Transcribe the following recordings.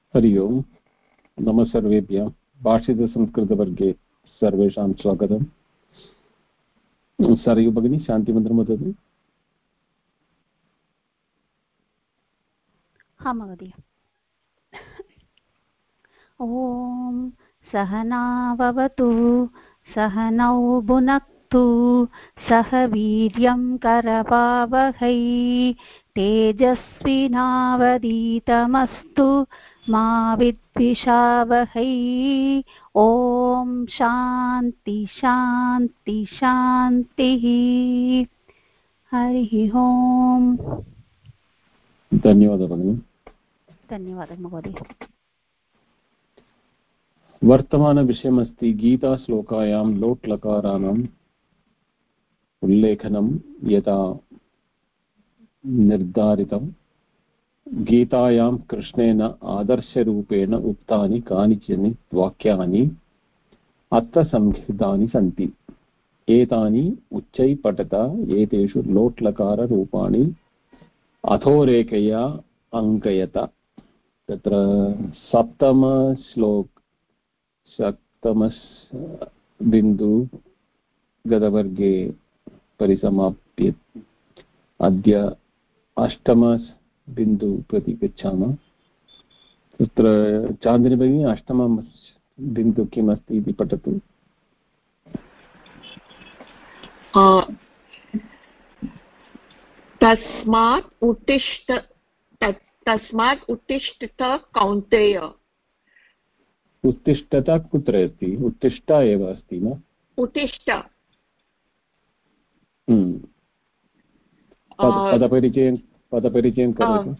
हरि ओम्। नमः सर्वेभ्यः। भाषितसंस्कृतवर्गे सर्वेषां स्वागतम्। सरयु भगिनी शान्तिमन्त्रं वदतु। हाँ महोदय। ॐ सहनाववतु सहनौ भुनक्तु सह वीर्यं करवावहै तेजस्विनावधीतमस्तु मा विद्विषावहै। ॐ शान्ति शान्ति शान्तिः। हरिः ओम्। धन्यवादः भगिनी। धन्यवादः महोदय। वर्तमानविषयमस्ति गीताश्लोकायां लोट् लकाराणाम् उल्लेखनं यथा निर्धारितं। गीतायां कृष्णेन आदर्शरूपेण उक्तानि कानिचन वाक्यानि अत्र संहितानि सन्ति। एतानि उच्चैः पठत। एतेषु लोट् लकाररूपाणि अधोरेखया अङ्कयत। तत्र सप्तम बिन्दु गतवर्गे परिसमाप्य अद्य अष्टम बिन्दु प्रति गच्छामः। तत्र चान्दिनी भगिनी अष्टमं बिन्दु किमस्ति इति पठतु। तस्मात् उत्तिष्ठत कौन्तेय। उत्तिष्ठता कुत्र अस्ति? उत्तिष्ठ एव अस्ति न? उत्तिष्ठ। पदपरिचयं करोतु।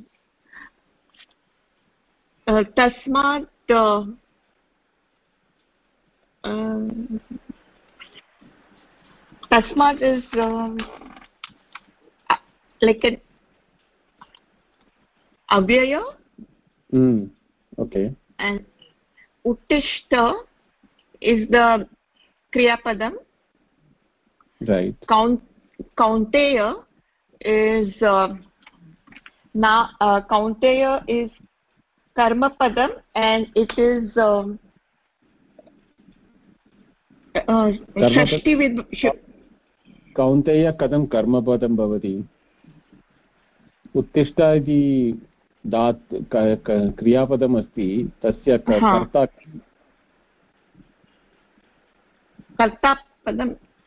तस्मात् tasmat is like an avyaya. Okay. And uttishta is the kriya padam. Right. Kaunteya is kaunteya is karma padam, and it is षष्टि with कौन्तेय कथं कर्मपदं भवति? उत्तिष्ठ इति क्रियापदम् अस्ति, तस्य कर्ता पदं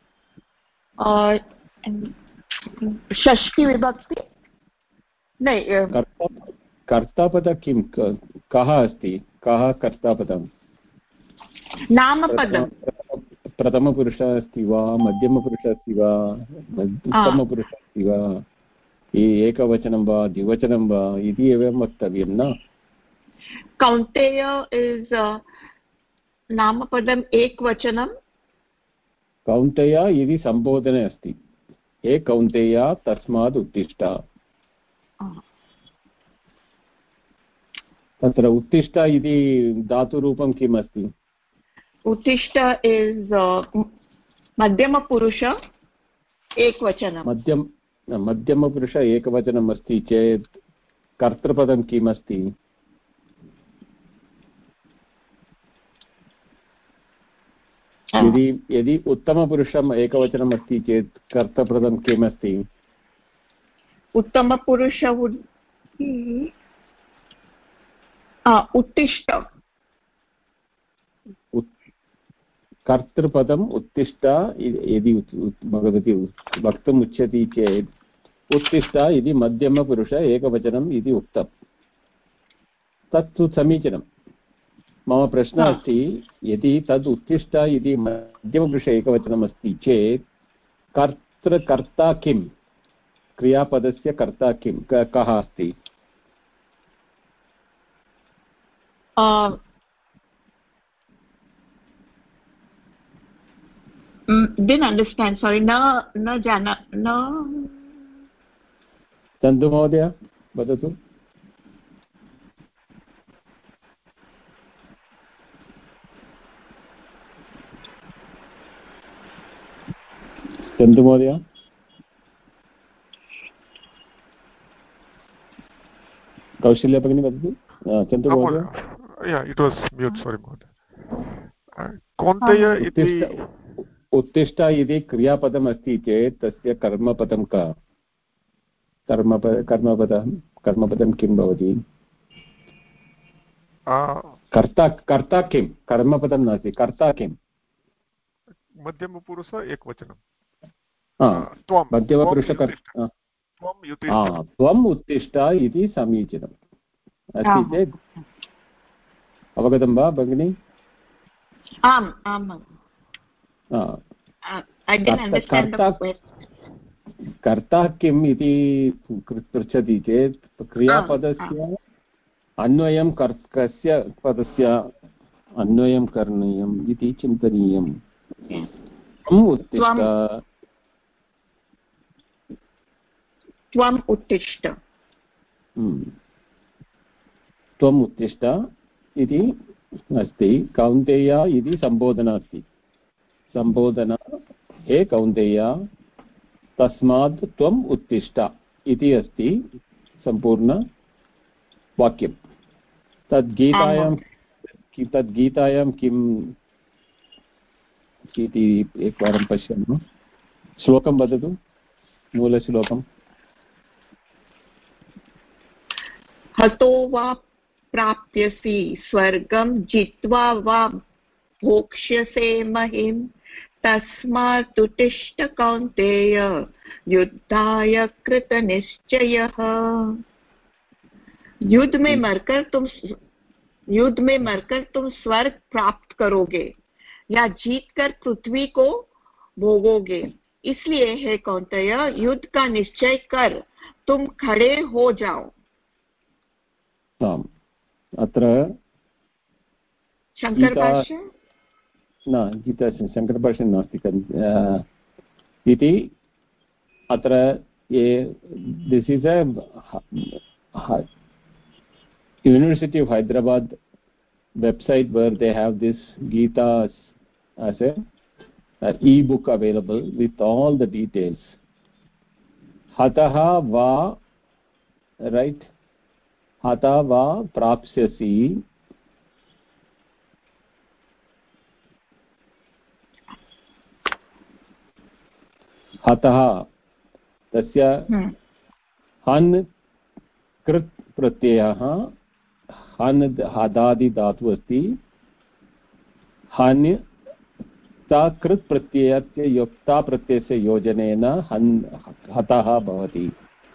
षष्टि विभक्ति न। कर्तापद किं? कः अस्ति? कः कर्तापदं? नामपदं। प्रथमपुरुषः अस्ति वा, मध्यमपुरुषः अस्ति वा, उत्तमपुरुषः अस्ति वा, एकवचनं वा द्विवचनं वा इति एवं वक्तव्यं न? कौन्तेय इस् नामपदम् एकवचनं। कौन्तेय इति सम्बोधने अस्ति। हे कौन्तेय तस्मात् उत्तिष्ठ। तत्र उत्तिष्ठ इति धातुरूपं किम् अस्ति? उत्तिष्ठ इस् मध्यमपुरुष एकवचनं। मध्यमपुरुष एकवचनम् अस्ति चेत् कर्तृपदं किम् अस्ति? यदि उत्तमपुरुषम् एकवचनम् अस्ति चेत् कर्तृपदं किम् अस्ति? उत्तमपुरुष उत्तिष्ठ। कर्तृपदम् उत्तिष्ठ यदि भगवती वक्तुम् इच्छति चेत् उत्तिष्ठ इति मध्यमपुरुष एकवचनम् इति उक्तं। तत्तु समीचीनं। मम प्रश्नः अस्ति, यदि तद् उत्तिष्ठ इति मध्यमपुरुष एकवचनम् अस्ति चेत् कर्ता किं? क्रियापदस्य कर्ता किं? कः अस्ति? Didn't understand. Sorry. न जाना न। चन्दु महोदय वदतु। चन्दु महोदय। कौशल्य भगिनी वदतु चन्द्र महोदय इट् वास् म्यूट् सोरि महोदय कौन्तेय इति उत्तिष्ठ इति क्रियापदम् अस्ति चेत् तस्य कर्मपदं का कर्मपदं किं भवति कर्ता किं कर्मपदं नास्ति कर्ता किं मध्यमपुरुष एकवचनं त्वम् उत्तिष्ठ इति समीचीनम् अस्ति चेत् अवगतं वा भगिनि आम् आम् कर्ता किम् इति पृच्छति चेत् क्रियापदस्य अन्वयं कस्य पदस्य अन्वयं करणीयम् इति चिन्तनीयम् उत्तिष्ठ त्वम् उत्तिष्ठ त्वम् उत्तिष्ठ इति अस्ति कौन्तेय इति सम्बोधना अस्ति सम्बोधना हे कौन्तेय तस्मात् त्वम् उत्तिष्ठ इति अस्ति सम्पूर्णवाक्यं तद्गीतायां किम् इति एकवारं पश्यामः श्लोकं वदतु मूलश्लोकम् हतो वा प्राप्स्यसि स्वर्गं जित्वा वा भोक्ष्यसे महिं तस्मात् उत्तिष्ठ कौन्तेय युद्धाय कृतनिश्चयः युद्ध में मरकर तुम स्वर्ग प्राप्त करोगे या जीतकर पृथ्वी को भोगोगे इसलिए हे कौन्तेय युद्ध का निश्चय कर तुम खड़े हो जाओ अत्र शङ्करभाष्य न गीता शङ्करभाष्य नास्ति इति अत्र this is a University of Hyderabad website where they have this Gita as a e-book available with all the details. Hataha va, right? Hata va prapsyasi. Hataha tasya han कृत् प्रत्ययः हन् हदादि धातु अस्ति हन् कृत् प्रत्ययस्य युक्ता प्रत्ययस्य योजनेन हन् हतः भवति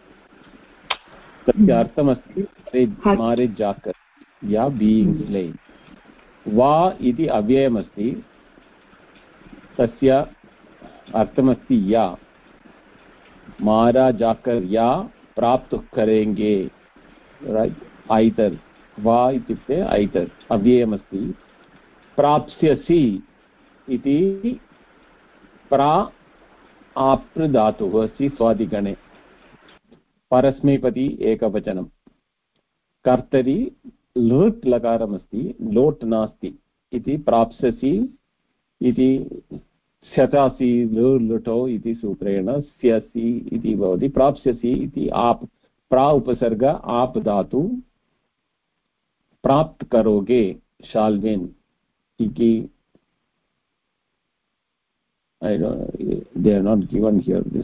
तस्य अर्थमस्ति मारे जाकर या बीइंग स्लेन वा इति अव्ययमस्ति तस्य अर्थमस्ति या मारा जाकर या प्राप्त करेंगे ऐतर् वा इत्युक्ते ऐतर् अव्ययमस्ति प्राप्स्यसि इति प्रा आप् धातुः अस्ति स्वादिगणे परस्मैपदी एकवचनं कर्तरि लृट् लकारमस्ति लोट् नास्ति इति प्राप्स्यसि इति स्यतासि लृटो इति सूत्रेण स्यसि इति भवति प्राप्स्यसि इति आप प्रा उपसर्ग आप धातु प्राप्त करोगे शाल्विन इति I don't, they are not given here this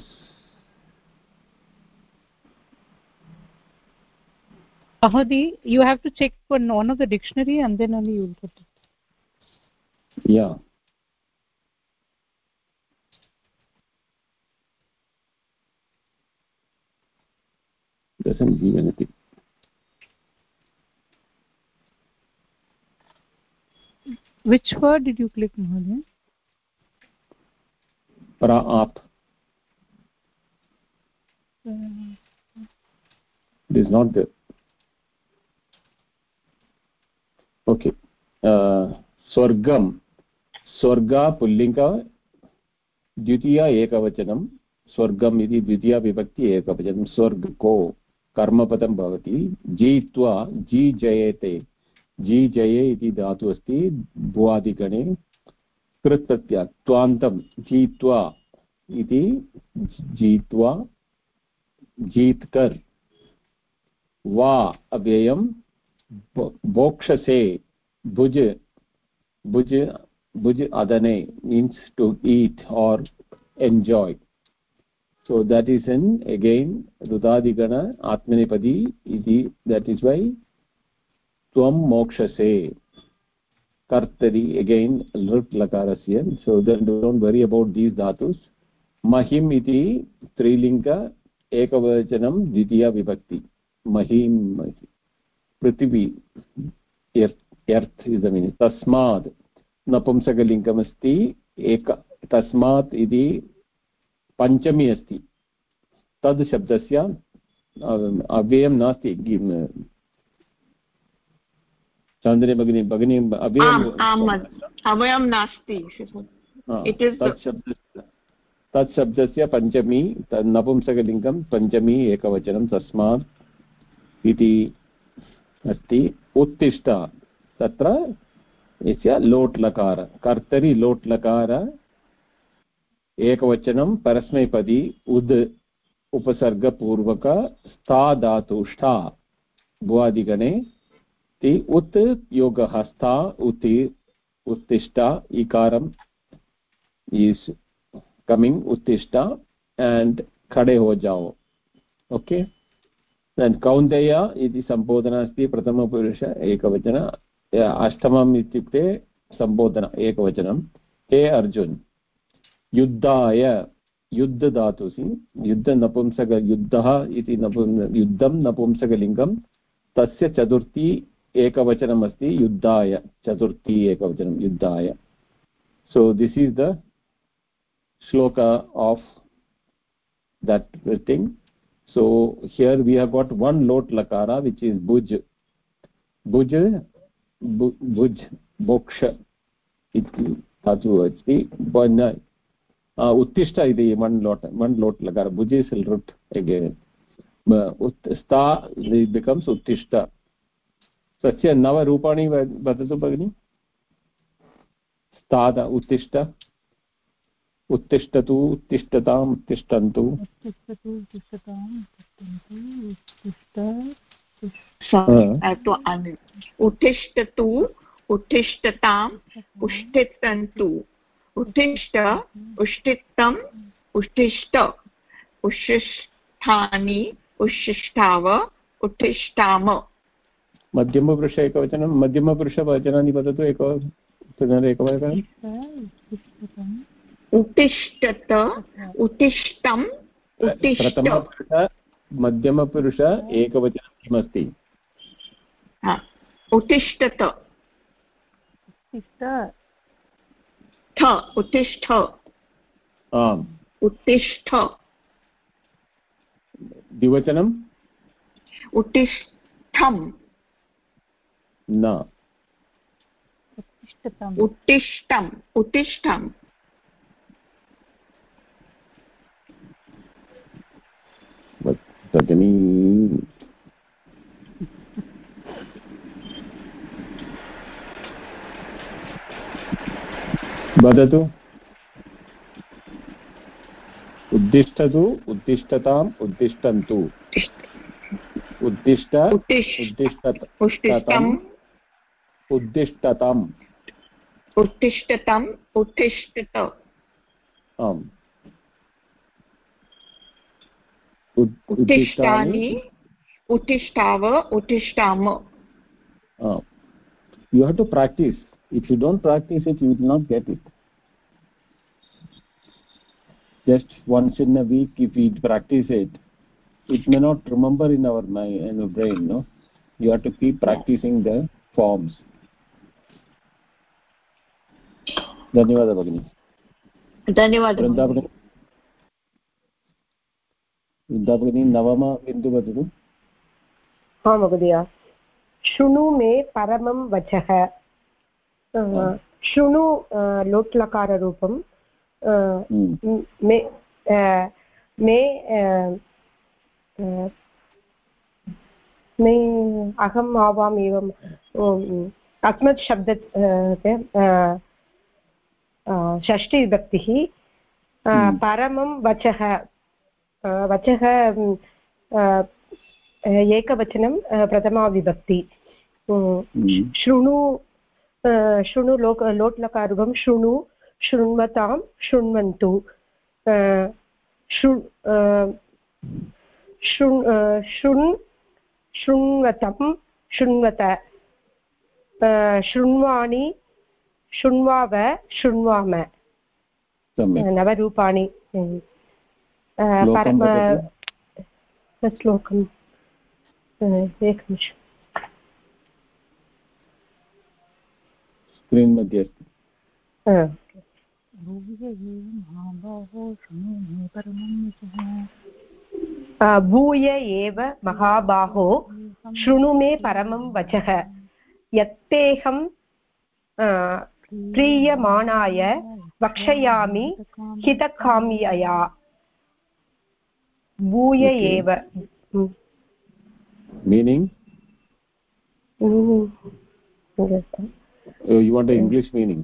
Ahadi, you have to check for one of the dictionary and then only you will get it. Yeah. Doesn't give anything. Which word did you click, Mahodaya? Pra-ap. It is not there. Okay. Swargam. Swarga pullinga द्वितीया एकवचनं स्वर्गम् इति द्वितीया विभक्ति एकवचनं स्वर्ग को कर्मपदं भवति जीत्वा जी जयेते जी जये इति धातु अस्ति भुवादिगणे कृत् प्रत्यय त्वान्तं जीत्वा इति जीत्वा जीतकर वा अव्ययम भोक्षसे भुज भुज भुज adane means to eat or enjoy. So that is in again rudadigana atmanepadi iti, that is why tvam mokshase kartari again lut lakarasya. So then don't worry about these dhatus. Mahim iti strilinga ekavachanam dvitiya vibhakti. Mahim prithvi earth is the meaning. Tasmad नपुंसकलिङ्गम् अस्ति एक तस्मात् इति पञ्चमी अस्ति तद् शब्दस्य अव्ययं नास्ति चन्द्रे भगिनी भगिनी अव्ययं नास्ति तत् शब्दस्य पञ्चमी नपुंसकलिङ्गं पञ्चमी एकवचनं तस्मात् इति अस्ति उत्तिष्ठ तत्र इस्य लोट् लकार कर्तरि लोट् लकार एकवचनं परस्मैपदी उद् उपसर्गपूर्वक स्था धातु ष्ठा भुवादिगणे ति उत् योगः स्था उति उत्तिष्ठ ईकारं is coming उत्तिष्ठ and खड़े हो जाओ. Okay, and कौन्तेय इति सम्बोधना अस्ति प्रथमपुरुष एकवचन. अष्टमम् इत्युक्ते सम्बोधन एकवचनं. हे अर्जुन युद्धाय युद्ध धातुसि युद्ध नपुंसक युद्धः इति युद्धं नपुंसकलिङ्गं तस्य चतुर्थी एकवचनम् अस्ति युद्धाय चतुर्थी एकवचनं युद्धाय. So this is the shloka of that thing. So here we have got one lot lakara which is bhuj bhuj bhuj boksha iti dhatu अस्ति. उत्तिष्ठ इति one lot lakara. bhuj is root again. Stha becomes उत्तिष्ठ. सस्य नव रूपाणि वदतु भगिनि. स्था उत्तिष्ठ उत्तिष्ठतु उत्तिष्ठताम् उत्तिष्ठन्तु उत्तिष्ठतु उत्तिष्ठताम् उत्तिष्ठन्तु उत्तिष्ठ उत्तिष्ठम् उत्तिष्ठ उच्छिष्ठानि उच्छिष्टाव उत्तिष्ठाम. मध्यमपुरुष एकवचनं मध्यमपुरुषवचनानि वदतु एकवारम्. उत्तिष्ठत उत्तिष्ठम् उत्तिष्ठ. मध्यमपुरुष एकवचनं किमस्ति? उत्तिष्ठत थ उत्तिष्ठ आम् उत्तिष्ठ. द्विवचनम् उत्तिष्ठम् न उत्तिष्ठम् उत्तिष्ठम्. भगिनी वदतु. उद्दिष्टतु उत्तिष्ठताम् उत्तिष्ठन्तु उद्दिष्ट उत्तिष्ठतम् उद्दिष्टतम् उत्तिष्ठतम् उत्तिष्ठत. आम् उत्तिष्ठानि उत्तिष्ठाव उत्तिष्ठाम. You have to practice. If you don't practice it, you will not get it. Just once in a week, if we practice it, it may not remember in our mind and our brain. No, you have to keep practicing the forms. धन्यवादः भगिनी. धन्यवादः भगिनी. नवम बिन्दु वदतु. हाँ महोदय. शृणु मे परमं वचः. शृणु लोट्लकाररूपं मे मे अहम् आवाम् एवम् अस्मत् शब्द षष्ठी विभक्तिः. परमं वचः वचः एकवचनं प्रथमा विभक्ति शृणु शृणु लोट् लकारुगं शृणु शृण्वतां शृण्वन्तु शृण्वतं शृण्वत शृण्वाणि शृण्वाव शृण्वाम नवरूपाणि श्लोकम् एकनिमिषम् स्क्रीन् मध्ये अस्ति भूय एव महाबाहो शृणु मे परमं वचः यत्तेऽहं प्रीयमाणाय वक्ष्यामि हितकाम्यया भूय एव meaning you want the English meaning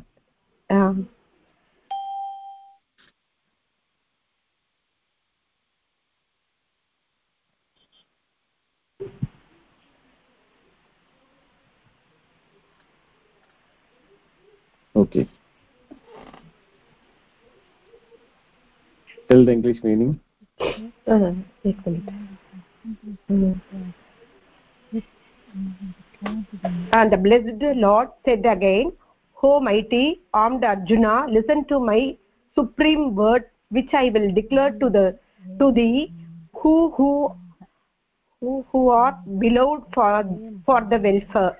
okay tell the English meaning And the blessed Lord said again, O mighty armed Arjuna, listen to my supreme word which I will declare to thee who are beloved for the welfare.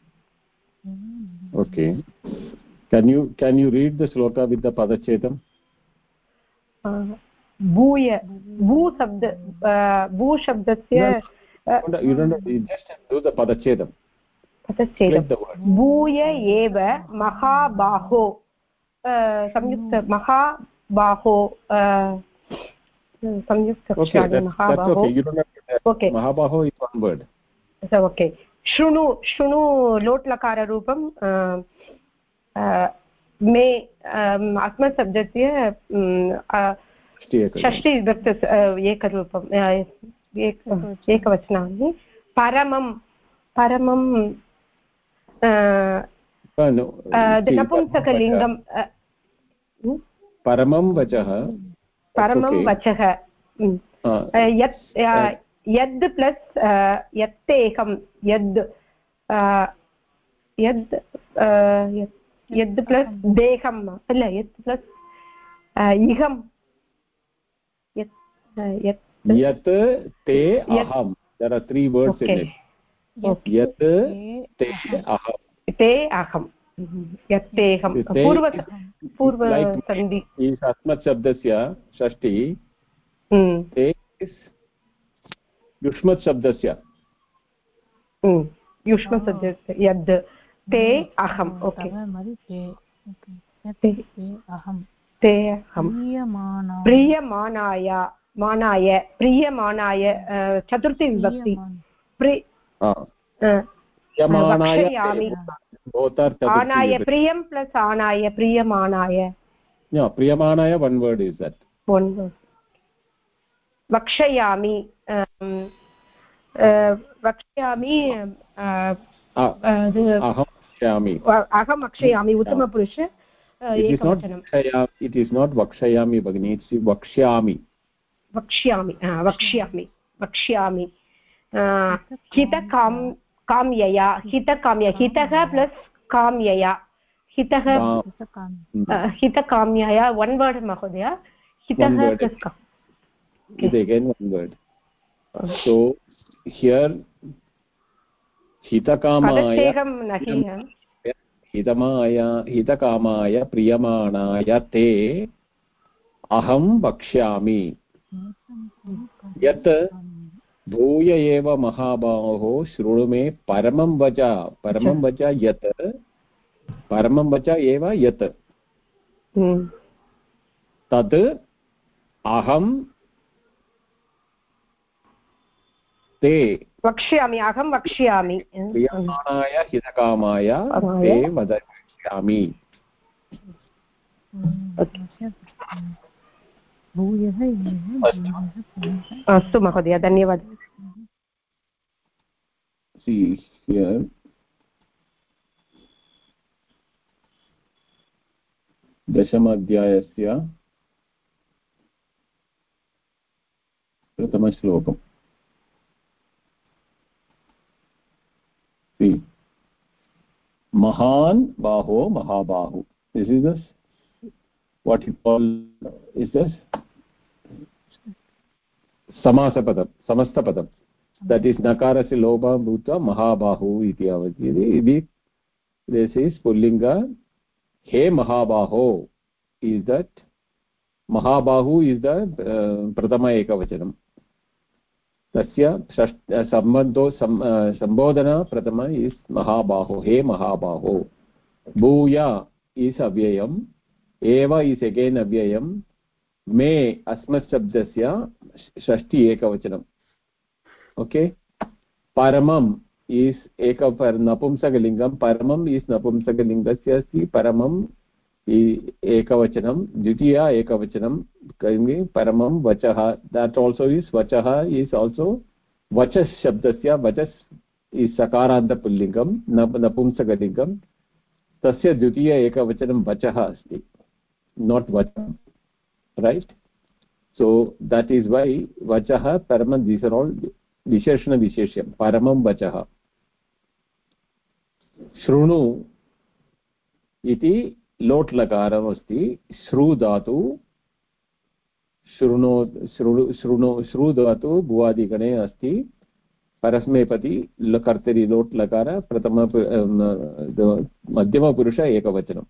Okay, can you read the shloka with the padachedam? Bhuya bhu shabdasya you just do the padachedam. भूय एव महाबाहो संयुक्त महाबाहो संयुक्त महाबाहो okay महाबाहो is one word okay शृणु लोट् लकार रूपं मे अस्मत् शब्दस्य षष्ठी विभक्त एकरूपम् एकवचनानि परमं नपुंसकलिङ्गं परमं वचः यद् प्लस् यत्तेऽहं यद् प्लस् देहं अल्ल यत् प्लस् इहं यत् ते अहं there are three words in it यत् ते अहं यत्तेऽहं पूर्वसन्धि अस्मत् शब्दस्य षष्ठी ते युष्मत् शब्दस्य यद् ते अहम् ओके ते अहं प्रीयमाणाय चतुर्थी विभक्ति आनाय प्रियं प्लस् आनाय प्रीयमाणाय प्रीयमाणाय one word is that one word वक्ष्यामि अहं वक्ष्यामि उत्तमपुरुष एकवचनं it is not vakshayami bagini it's vakshyami हितकाम्यया हितः प्लस् काम्यया हितकाम्यया one word महोदय हितः plus is again one word so here हितकामाय प्रियमाणाय ते अहं वक्ष्यामि यत् भूय एव महाबाहो शृणु मे परमं वच यत् परमं वच एव यत् तत् अहं ते अहं वक्ष्यामि प्रियमाणाय हितकामाय ते वक्ष्यामि अस्तु महोदय धन्यवादः see here. दशमाध्यायस्य प्रथमश्लोकम्. See, Mahan Baho Mahabahu. This is this. What you call is this? Samasapadam, Samastapadam. That is Nakarasya Lobha Bhuta Mahabahu iti avati. This is Pullinga. He Mahabaho is that. Mahabahu is the Prathama Ekavachanam. Tasya Sambodhana Prathama is Mahabaho. He Mahabaho. Bhuya is Avyayam. Eva is again Avyayam. Me Asmat Shabdasya Shashti Ekavachanam. Okay. Paramam is Napumsakalingam. Paramam is Napumsakalingasya asti. Paramam is Ekavachanam. Dvitiya Ekavachanam. Paramam Vachaha. That also is Vachaha is also Vachas Shabdasya. Vachas is Sakaranta Pullingam. Napumsakalingam. Tasya Dvitiya Ekavachanam Vachaha asti. Not Vacham. Right? So that is why Vachaha, Paramam, these are all Visheshana Visheshyam. Paramam Vachaha. Shrunu iti lot lakaram asti. Shru dhatu. Shru dhatu bhuvadigane asti. Parasmepati kartari lot lakara. Pratama madhyama purusha ekavachanam.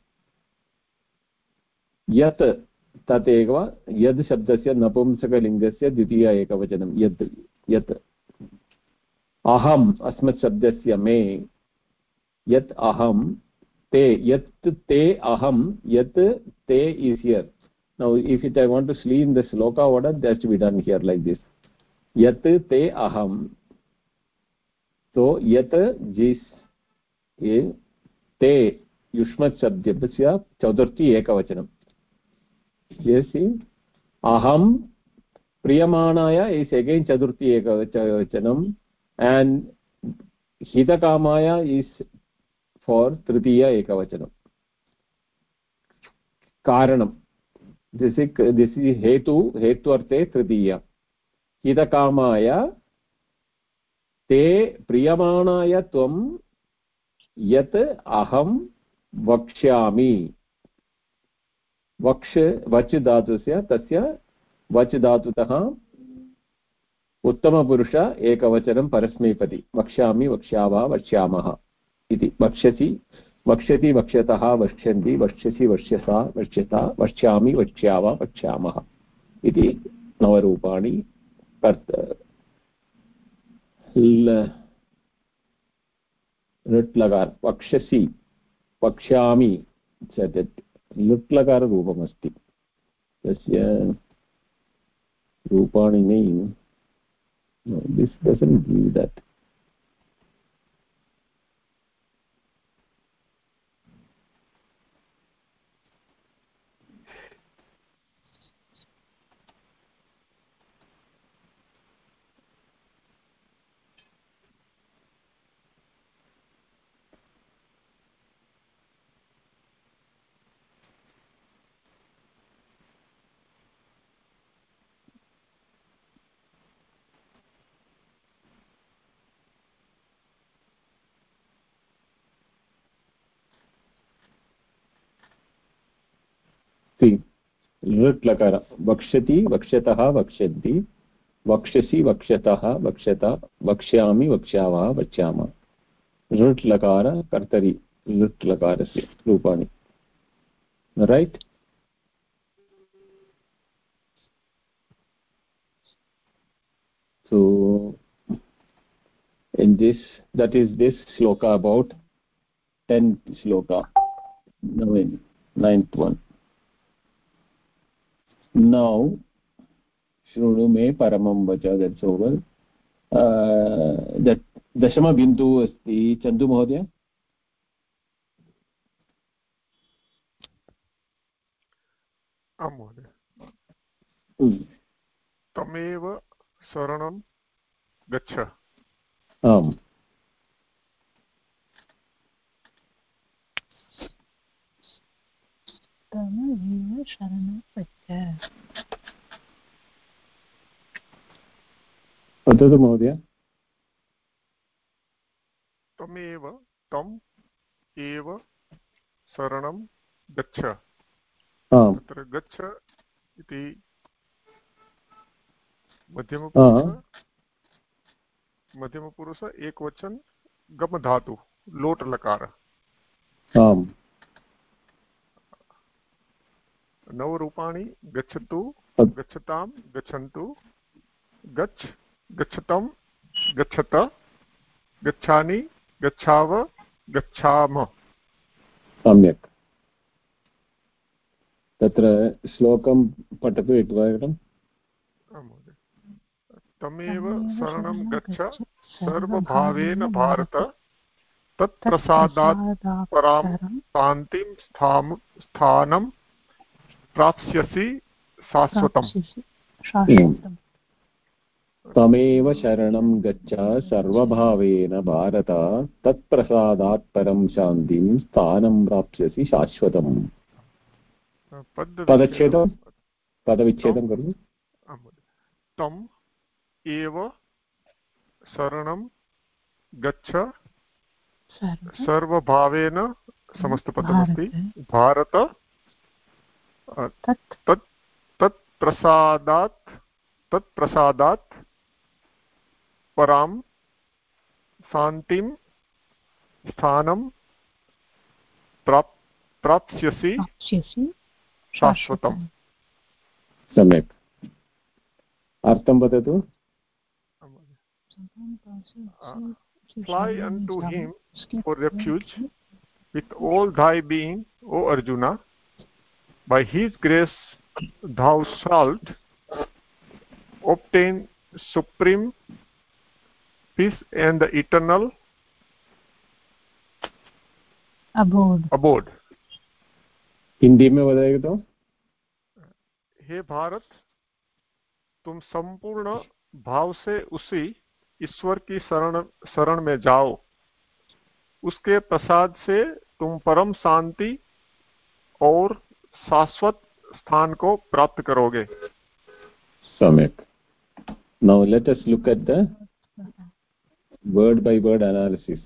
Yat tateva yad shabdasya napumsakalingasya dvitiya ekavachanam. Yat aham asmat shabdasya me yat aham te yat te aham yat te is here. Now if I want to see in the sloka order, that has to be done here like this. Yat te aham. So yat jis te yushmat shabdasya chaturthi ekavachanam. Yes, see, aham priyamanaya is again chaturthi ekavachanam, and hitakamaya is for tritiya ekavachanam. Karanam. This is hetuvarte tritiya. Hitakamaya te priyamanaya tvam yat aham vakshyami. वच धातुस्य तस्य वच धातुतः उत्तमपुरुष एकवचनं परस्मैपदी वक्ष्यामि वक्ष्यावः वक्ष्यामः इति. वक्ष्यसि वक्ष्यति वक्ष्यतः वक्ष्यन्ति वक्ष्यसि वक्ष्यसा वक्ष्यता वक्ष्यामि वक्ष्यावः वक्ष्यामः इति नवरूपाणि लट् लकार. वक्ष्यसि वक्ष्यामि लुट्लकाररूपमस्ति. तस्य रूपाणि नैव. No, this doesn't give that. लृट् लकार. वक्ष्यति वक्ष्यतः वक्ष्यन्ति वक्ष्यसि वक्ष्यतः वक्ष्यता वक्ष्यामि वक्ष्यावः वक्ष्यामः. लृट् लकार कर्तरि लृट् लकारस्य रूपाणि. Right? So in this, that is this shloka about 10th shloka. Now in 9th one. Now Shrunu me paramam vacha, that's over. That dashama bindu asti. Chandu Mahodaya. आम् महोदय. तमेव शरणं गच्छ. आम्. शरणं गच्छ वदतु महोदय। तम् एव शरणं गच्छ। तत्र गच्छ इति मध्यमपुरुष एकवचन गम धातु लोट लकार। आम्। नवरूपाणि गच्छतु गच्छतां गच्छन्तु गच्छ गच्छतं गच्छत गच्छानि गच्छाव गच्छाम। सम्यक्। तत्र श्लोकं पठतु एकवारं। तमेव शरणं गच्छ सर्वभावेन भारत तत्प्रसादात् परां शान्तिं स्थानं प्राप्स्यसि शाश्वतम्। तमेव शरणं गच्छ सर्वभावेन भारत तत्प्रसादात् परं शान्तिं स्थानं प्राप्स्यसि शाश्वतम्। पदविच्छेदं करोतु। तम् एव शरणं गच्छ सर्वभावेन समस्तपदमस्ति भारत तत्प्रसादात् परां शान्तिं स्थानं प्राप्स्यसि शाश्वतम्। सम्यक्। अर्थं वदतु। Fly unto him for refuge with all thy being, O Arjuna. By his grace thou shalt obtain supreme peace and the eternal abode. Hindi में बताइए तो। हे भारत, तुम संपूर्ण भाव से उसी ईश्वर की शरण में जाओ, उसके प्रसाद से तुम परम शांति और शाश्वत स्थान को प्राप्त करोगे। सम्यक। Now let us look at the word by word analysis.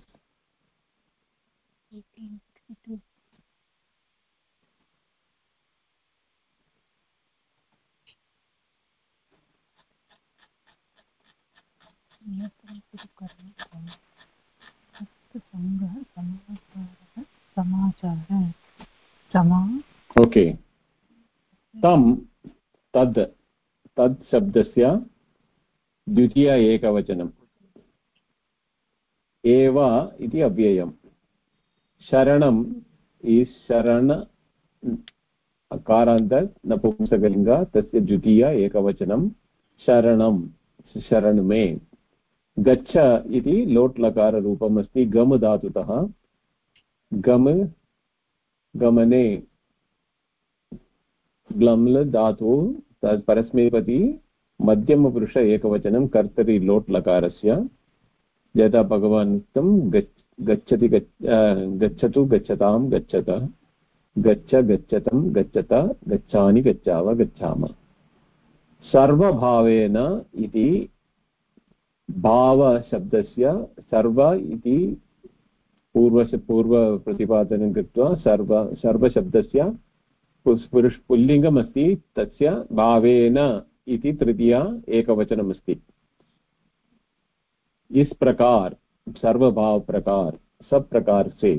Okay. तम तद तद शब्दस्य द्वितीय एकवचनम् एव इति अव्ययम्। शरणम् इस् शरण अकारान्त नपुंसकलिङ्ग तस्य द्वितीय एकवचनं शरणं शरण में। गच्छ इति लोट् लकार रूपम् अस्ति गम धातुतः गम गमने ग्लम्ल धातु परस्मैपदी मध्यमपुरुष एकवचनं कर्तरि लोट् लकारस्य। यथा भगवान् उक्तं गच्छति गच्छतु गच्छतां गच्छत गच्छ गच्छतं गच्छत गच्छानि गच्छाव गच्छाम। सर्वभावेन इति भाव शब्दस्य सर्व इति पूर्वप्रतिपादनं कृत्वा सर्वशब्दस्य पुल्लिङ्गम् अस्ति, तस्य भावेन इति तृतीया एकवचनम् अस्ति। इस प्रकार सर्वभाव प्रकार सब प्रकार से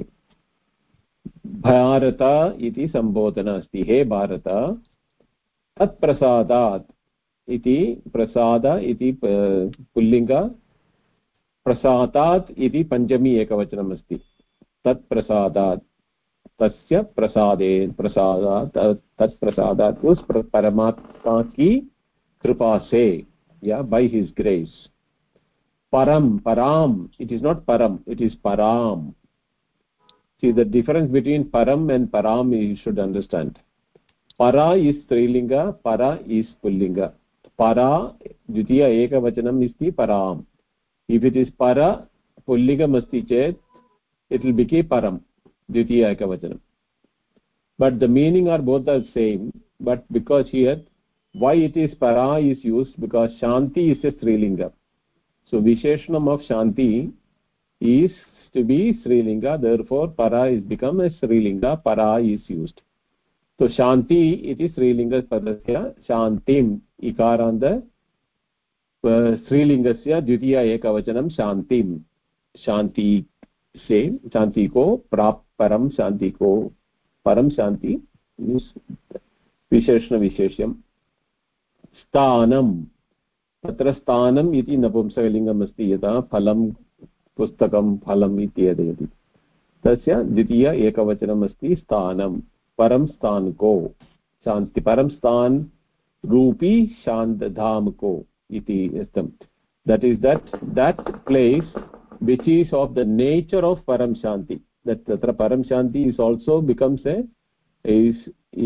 भारत इति संबोधन अस्ति। हे भारत, तत्प्रसादात् इति प्रसाद इति पुल्लिङ्ग, प्रसादात् इति पंचमी एकवचनम् अस्ति। तत्प्रसादात् तस्य प्रसादे प्रसादात् तत्प्रसादात् उस परमात्मा की कृपा से या by his grace. param param, it is not param, it is param. See the difference between param and param you should understand. Para is strilinga, para is pullinga. Para dvitiya ekavachanam asti param. If it is para pullingam asti chet, it will become param dvitiya ekavachanam. But the meaning are both the same. but because here why it is para is used, because Shanti is a Strilinga. So Visheshanam of Shanti is to be Strilinga, therefore para is become a Strilinga, para is used. So Shanti, it is Strilinga padasya Shantim, ikaranda Strilingasya Dvitiya Ekavachanam Shantim. Shanti से शांति को प्राप्त परम शांति को परम शांति विशेषण विशेष्यम स्थानम तत्र स्थानम इति नपुंसकलिंगम अस्ति यथा फलं पुस्तकं फलम् इत्येतत् तस्य द्वितीय एकवचनम् अस्ति स्थानम परम स्थान को शांति परम स्थान रूपी शांत धाम को इति अस्ति that is that place which is of the nature of param shanti, that tatra param shanti is also becomes a is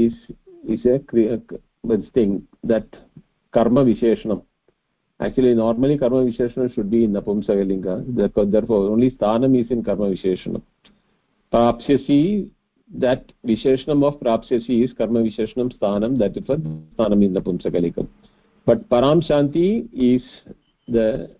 a thing, that karma visheshanam. Actually normally karma visheshanam should be in napumsakalinga, therefore only sthanam is in karma visheshanam. Prapsyasi, that visheshanam of prapsyasi is karma visheshanam sthanam, that is what sthanam in napumsakalingam. But param shanti is the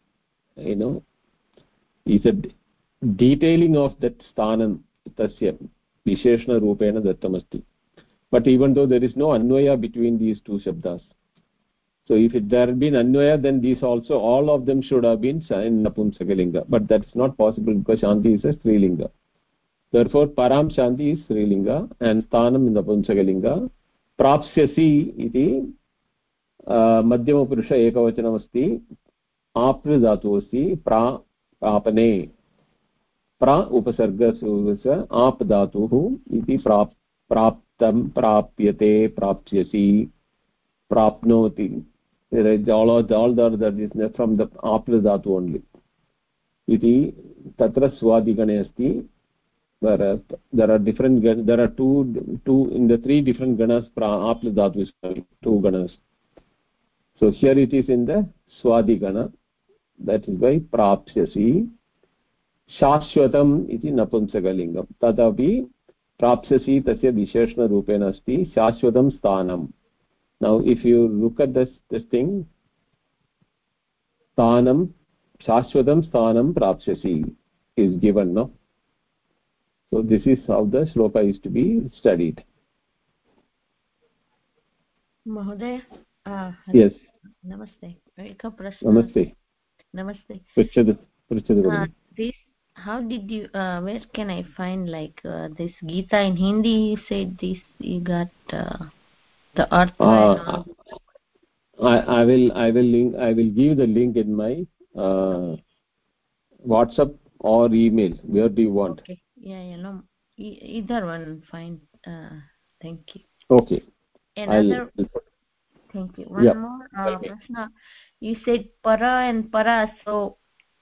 is a detailing of that sthanam tasya visheshana rupena dattamasti. But even though there is no anvaya between these two shabdas, so if there had been anvaya, then these also all of them should have been in napumsakalinga, but that's not possible because shanti is a strilinga. Therefore param shanti is strilinga and sthanam in napumsakalinga. Prapsyasi iti madhyama purusha ekavachanam asti, apra dhatu asti, प्रापने प्रा उपसर्गस्य आप धातुः इति प्राप्तं प्राप्यते प्राप्स्यसि प्राप्नोति, all that is from the आप dhatu only इति तत्र स्वादिगणे अस्ति. There are different, there are two in the three different ganas आप dhatu is two ganas. So here it is in the swadigana, that is why prapsyasi. Shashwatam iti napumsakalingam, tadapi prapsyasi tasya visheshana rupena asti shashwatam sthanam. Now if you look at this thing, sthanam shashwatam sthanam prapsyasi is given, no? So this is how the shloka is to be studied. Mahoday, yes, namaste. Namaste. Namaste. This, how did you where can I find like this Gita in Hindi? You said this, you got the artha. I will give the link in my WhatsApp or email. Where do you want? Okay. Yeah, no, either one fine. Thank you. Okay. Another. Thank you. One more prashna. You said para and para, so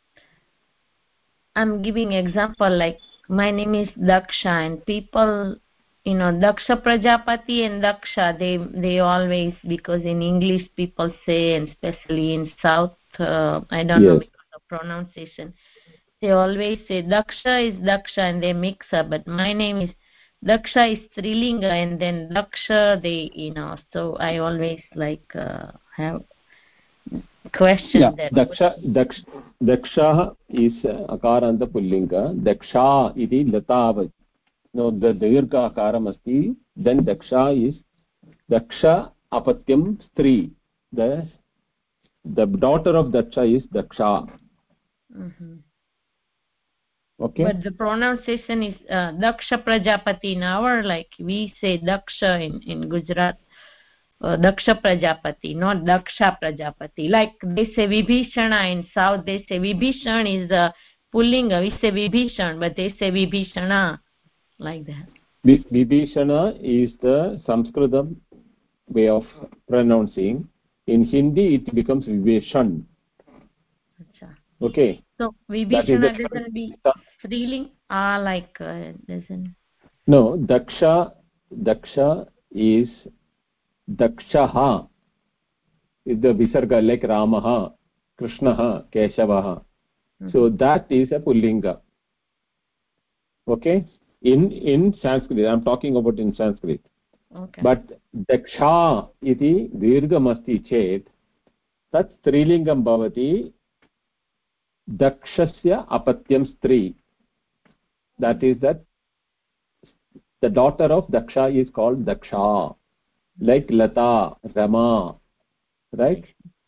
I'm giving example like my name is Daksha and people, Daksha Prajapati and Daksha, they always, because in English people say, and especially in South, I don't know because of pronunciation, they always say Daksha is Daksha and they mix up, but my name is Daksha is Strilinga and then Daksha, so I always like have question that. Daksha is akaranta pullinga. Daksha iti latavad. No, the dirgha akaram asti. Then Daksha is Daksha apatyam stri. The daughter of Daksha is Daksha. Mm-hmm. Okay. But the pronunciation is Daksha Prajapati now, or like we say Daksha in Gujarat. Daksha Prajapati, not Daksha Prajapati. Like they say Vibhishana in South, they say Vibhishan is Pullinga. We say Vibhishan, but they say Vibhishana, like that. Vibhishana is the Sanskritam way of pronouncing. In Hindi, it becomes Vibhishan. Achha. Okay. So Vibhishana doesn't be Striling, doesn't. No, Daksha is Dakshaha is the Visarga, like Ramaha, Krishnaha, Keshavaha. So that is a Pullinga. Okay? In Sanskrit, I'm talking about in Sanskrit. Okay. But daksha iti dirghamasti chet tat strilingam bhavati dakshasya apatyam stri. That is that the daughter of Daksha is called Daksha, like Lata, Rama, right?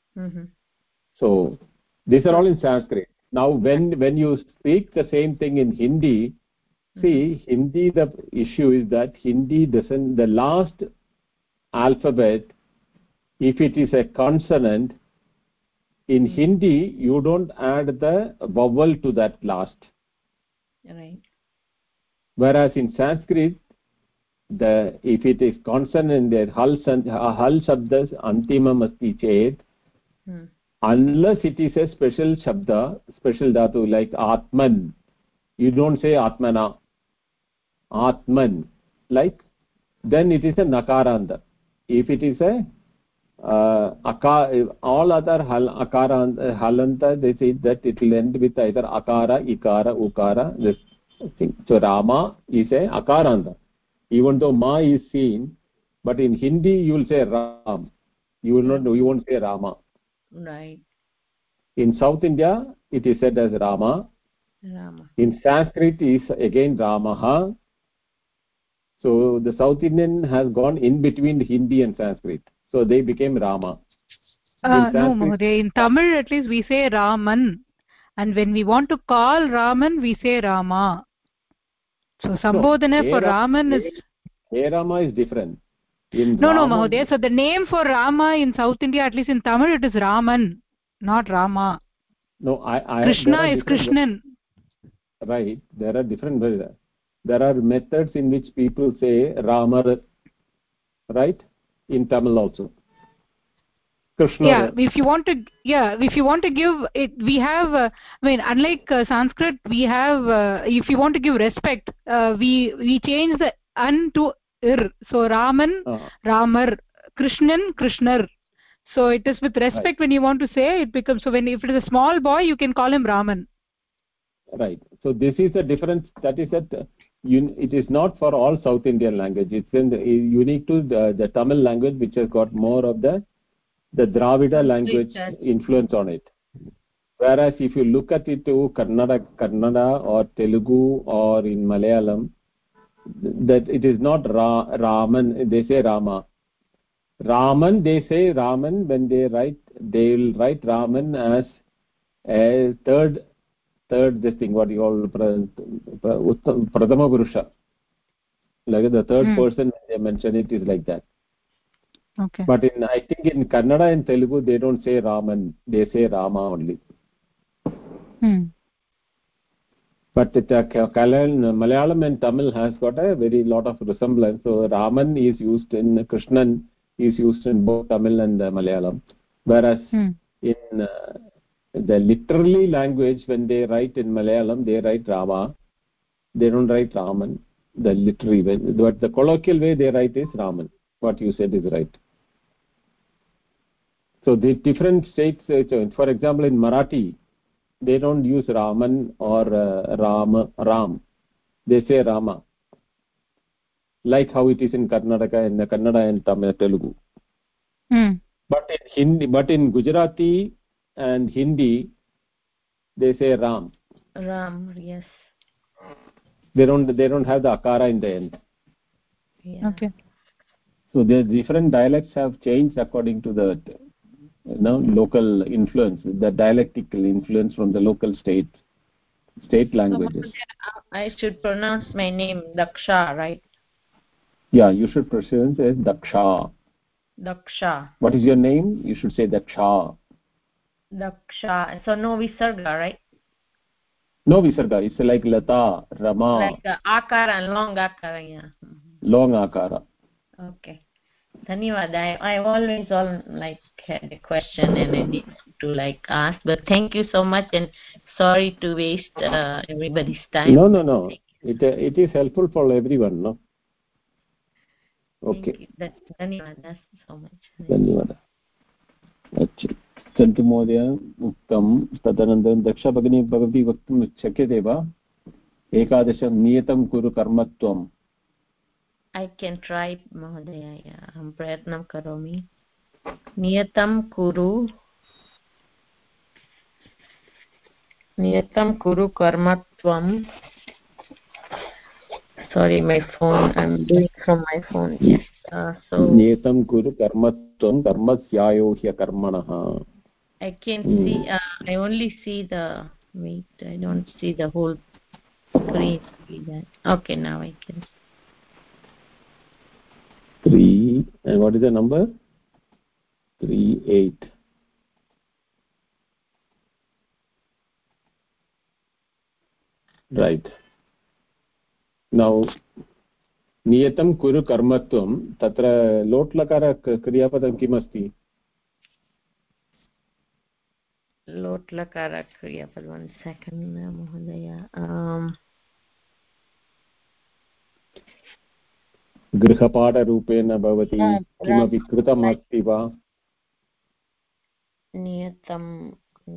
So these are all in Sanskrit. Now when you speak the same thing in Hindi, see, Hindi, the issue is that Hindi doesn't, the last alphabet, if it is a consonant, in Hindi you don't add the vowel to that last. Right. Whereas in Sanskrit, if it is consonant there, hal shabdas antimam asti chet, unless it is a special shabda, special dhatu like atman, you don't say atmana, atman, like, then it is a nakaranta. If it is a all other akaranta, halanta, they say that it will end with either akara, ikara, ukara, this thing. So Rama is a akaranta. Even though ma is seen, but in Hindi you will say Ram. You will not. You won't say Rama. Right. In South India, it is said as Rama. In Sanskrit, is again Ramaha. So the South Indian has gone in between Hindi and Sanskrit. So they became Rama. No, Mahoday. In Tamil, at least we say Raman, and when we want to call Raman, we say Rama. So Sambodhana for Raman is... Hey Rama is different. No, Mahoday. So the name for Rama in South India, at least in Tamil, it is Raman, not Rama. No, Krishna is Krishnan. Right. There are different ways. There are methods in which people say Ramar, right? In Tamil also. Krishna. Yeah, if you want to give it, we have. I mean, unlike Sanskrit, we have. If you want to give respect, we change the an to ir. So Raman, Ramar, Krishnan, Krishnar. So it is with respect. Right. When you want to say, it becomes. So if it is a small boy, you can call him Raman. Right. So this is a difference. That is that. It is not for all South Indian language. It's unique to the Tamil language, which has got more of the Dravida language influence on it. Whereas if you look at it to Kannada or Telugu or in Malayalam, that it is not Raman, they say Rama. Raman, they say Raman, when they will write Raman as a third this thing, what you call Pradama Purusha. Like the third person, they mention it is like that. Okay. But I think in Kannada and Telugu, they don't say Raman, they say Rama only. But Malayalam and Tamil has got a very lot of resemblance. So Raman is used in, Krishnan is used in both Tamil and Malayalam. Whereas in the literally language, when they write in Malayalam, they write Rama. They don't write Raman, the literary way. But the colloquial way they write is Raman. What you said is right. So the different states, for example, in Marathi, they don't use Raman or Ram. They say Rama. Like how it is in Karnataka and Kannada and Tamil, Telugu. But in Gujarati and Hindi, they say Ram. Ram, yes. They don't have the akara in the end. Yeah. Okay. So the different dialects have changed according to the local influence, the dialectical influence from the local state languages. So I should pronounce my name Daksha, right? Yeah, you should pronounce it as Daksha. Daksha. What is your name? You should say Daksha. Daksha. So no visarga, right? No visarga. It's like Lata, Rama. Like akara, long akara, yeah. Long akara. Okay. Dhanyawad. I've always had a question and I need to ask, but thank you so much and sorry to waste everybody's time. No. It is helpful for everyone, no? Okay. Thank you. Dhanyawad so much. Dhanyawad. Achha. Santu Mohdaya Uktam Tadanandaram Daksha Bhagini Bhagavati Vaktum Shakyate va Ekadasham Niyatam Kuru Karmatvam I can try Mahodaya. Aham prayatnam karomi. Niyatam kuru karmatvam. Sorry, my phone. I'm doing from my phone. Yes. So niyatam kuru karmatvam karmasyayo hya karmanah. I can see. I only see the. Wait, I don't see the whole screen. Okay, now I can. 3 and what is the number? 38. Right. Now niyatam kuru karmatvam tatra lotlakara kriyapadam kim asti? Lotlakara kriyapadam. 1 second, Mahodaya. गृहपाठरूपेण भवति किमपि कृतमस्ति वा? Niyatam.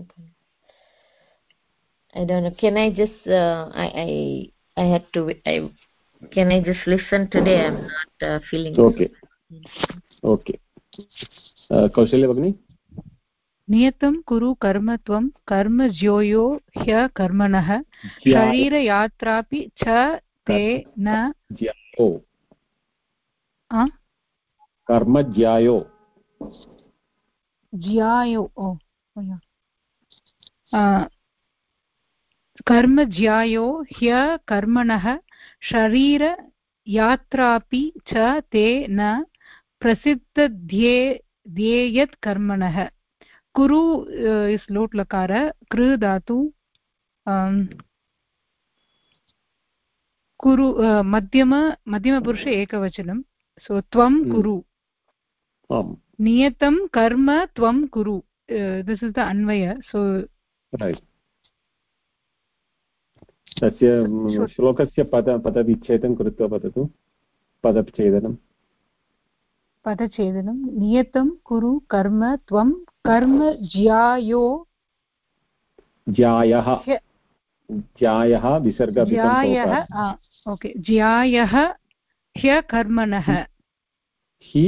I don't know. Can I just I had to can I just listen today? I'm not feeling okay. Kaushalya Bhagini. नियतं कुरु कर्म त्वं कर्म ज्योयो ह्य कर्मणः शरीरयात्रापि च ते न ज्यायो कर्म ज्यायो कर्म ज्यायो ह्य कर्मणः शरीरयात्रापि च ते न प्रसिद्धध्येयत् कर्मणः कुरु इस् लोट् लकार कृ धातु कुरु मध्यमपुरुष एकवचनं सो त्वं कुरु नियतं कर्म त्वं कुरु दिस् इस् द अन्वय सो तस्य श्लोकस्य पदविच्छेदं कृत्वा वदतु पदच्छेदनं नियतं कुरु कर्म त्वं कर्म ज्यायः विसर्गभिन्नः ओके ज्यायः ह्य कर्मणः हि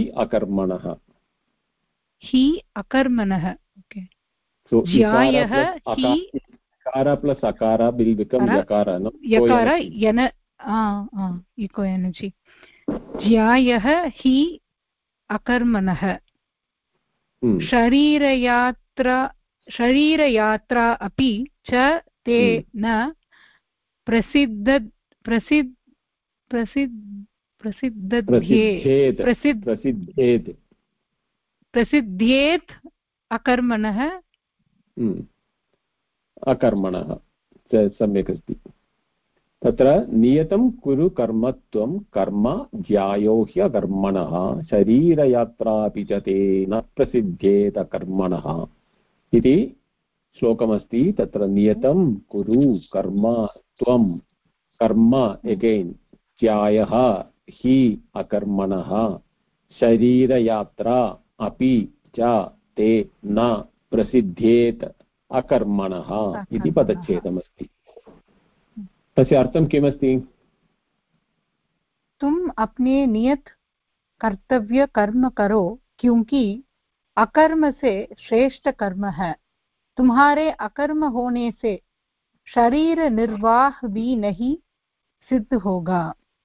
अकर्मणः ओके ज्यायः हि akara plus akara will become yakara, no? Yakara yana iko energy. Jyayah hi akarmanah. Sharirayatra api cha te na prasiddhyet akarmanah. अकर्मणः सम्यक् अस्ति तत्र नियतं कुरु कर्मत्वं कर्म ज्यायो ह्यकर्मणः शरीरयात्रापि च तेन प्रसिद्धेत कर्मणः इति श्लोकमस्ति तत्र नियतं कुरु कर्म त्वं कर्म अगेन् ज्यायः हि अकर्मणः शरीरयात्रा अपि च ते न प्रसिद्धेत अकर्मणः इति पदच्छेदमस्ति तस्य अर्थं किमस्ति तुम अपने नियत कर्तव्य कर्म करो क्योंकि अकर्म से श्रेष्ठ कर्म है तुम्हारे अकर्म होने से शरीर निर्वाह भी नहीं सिद्ध होगा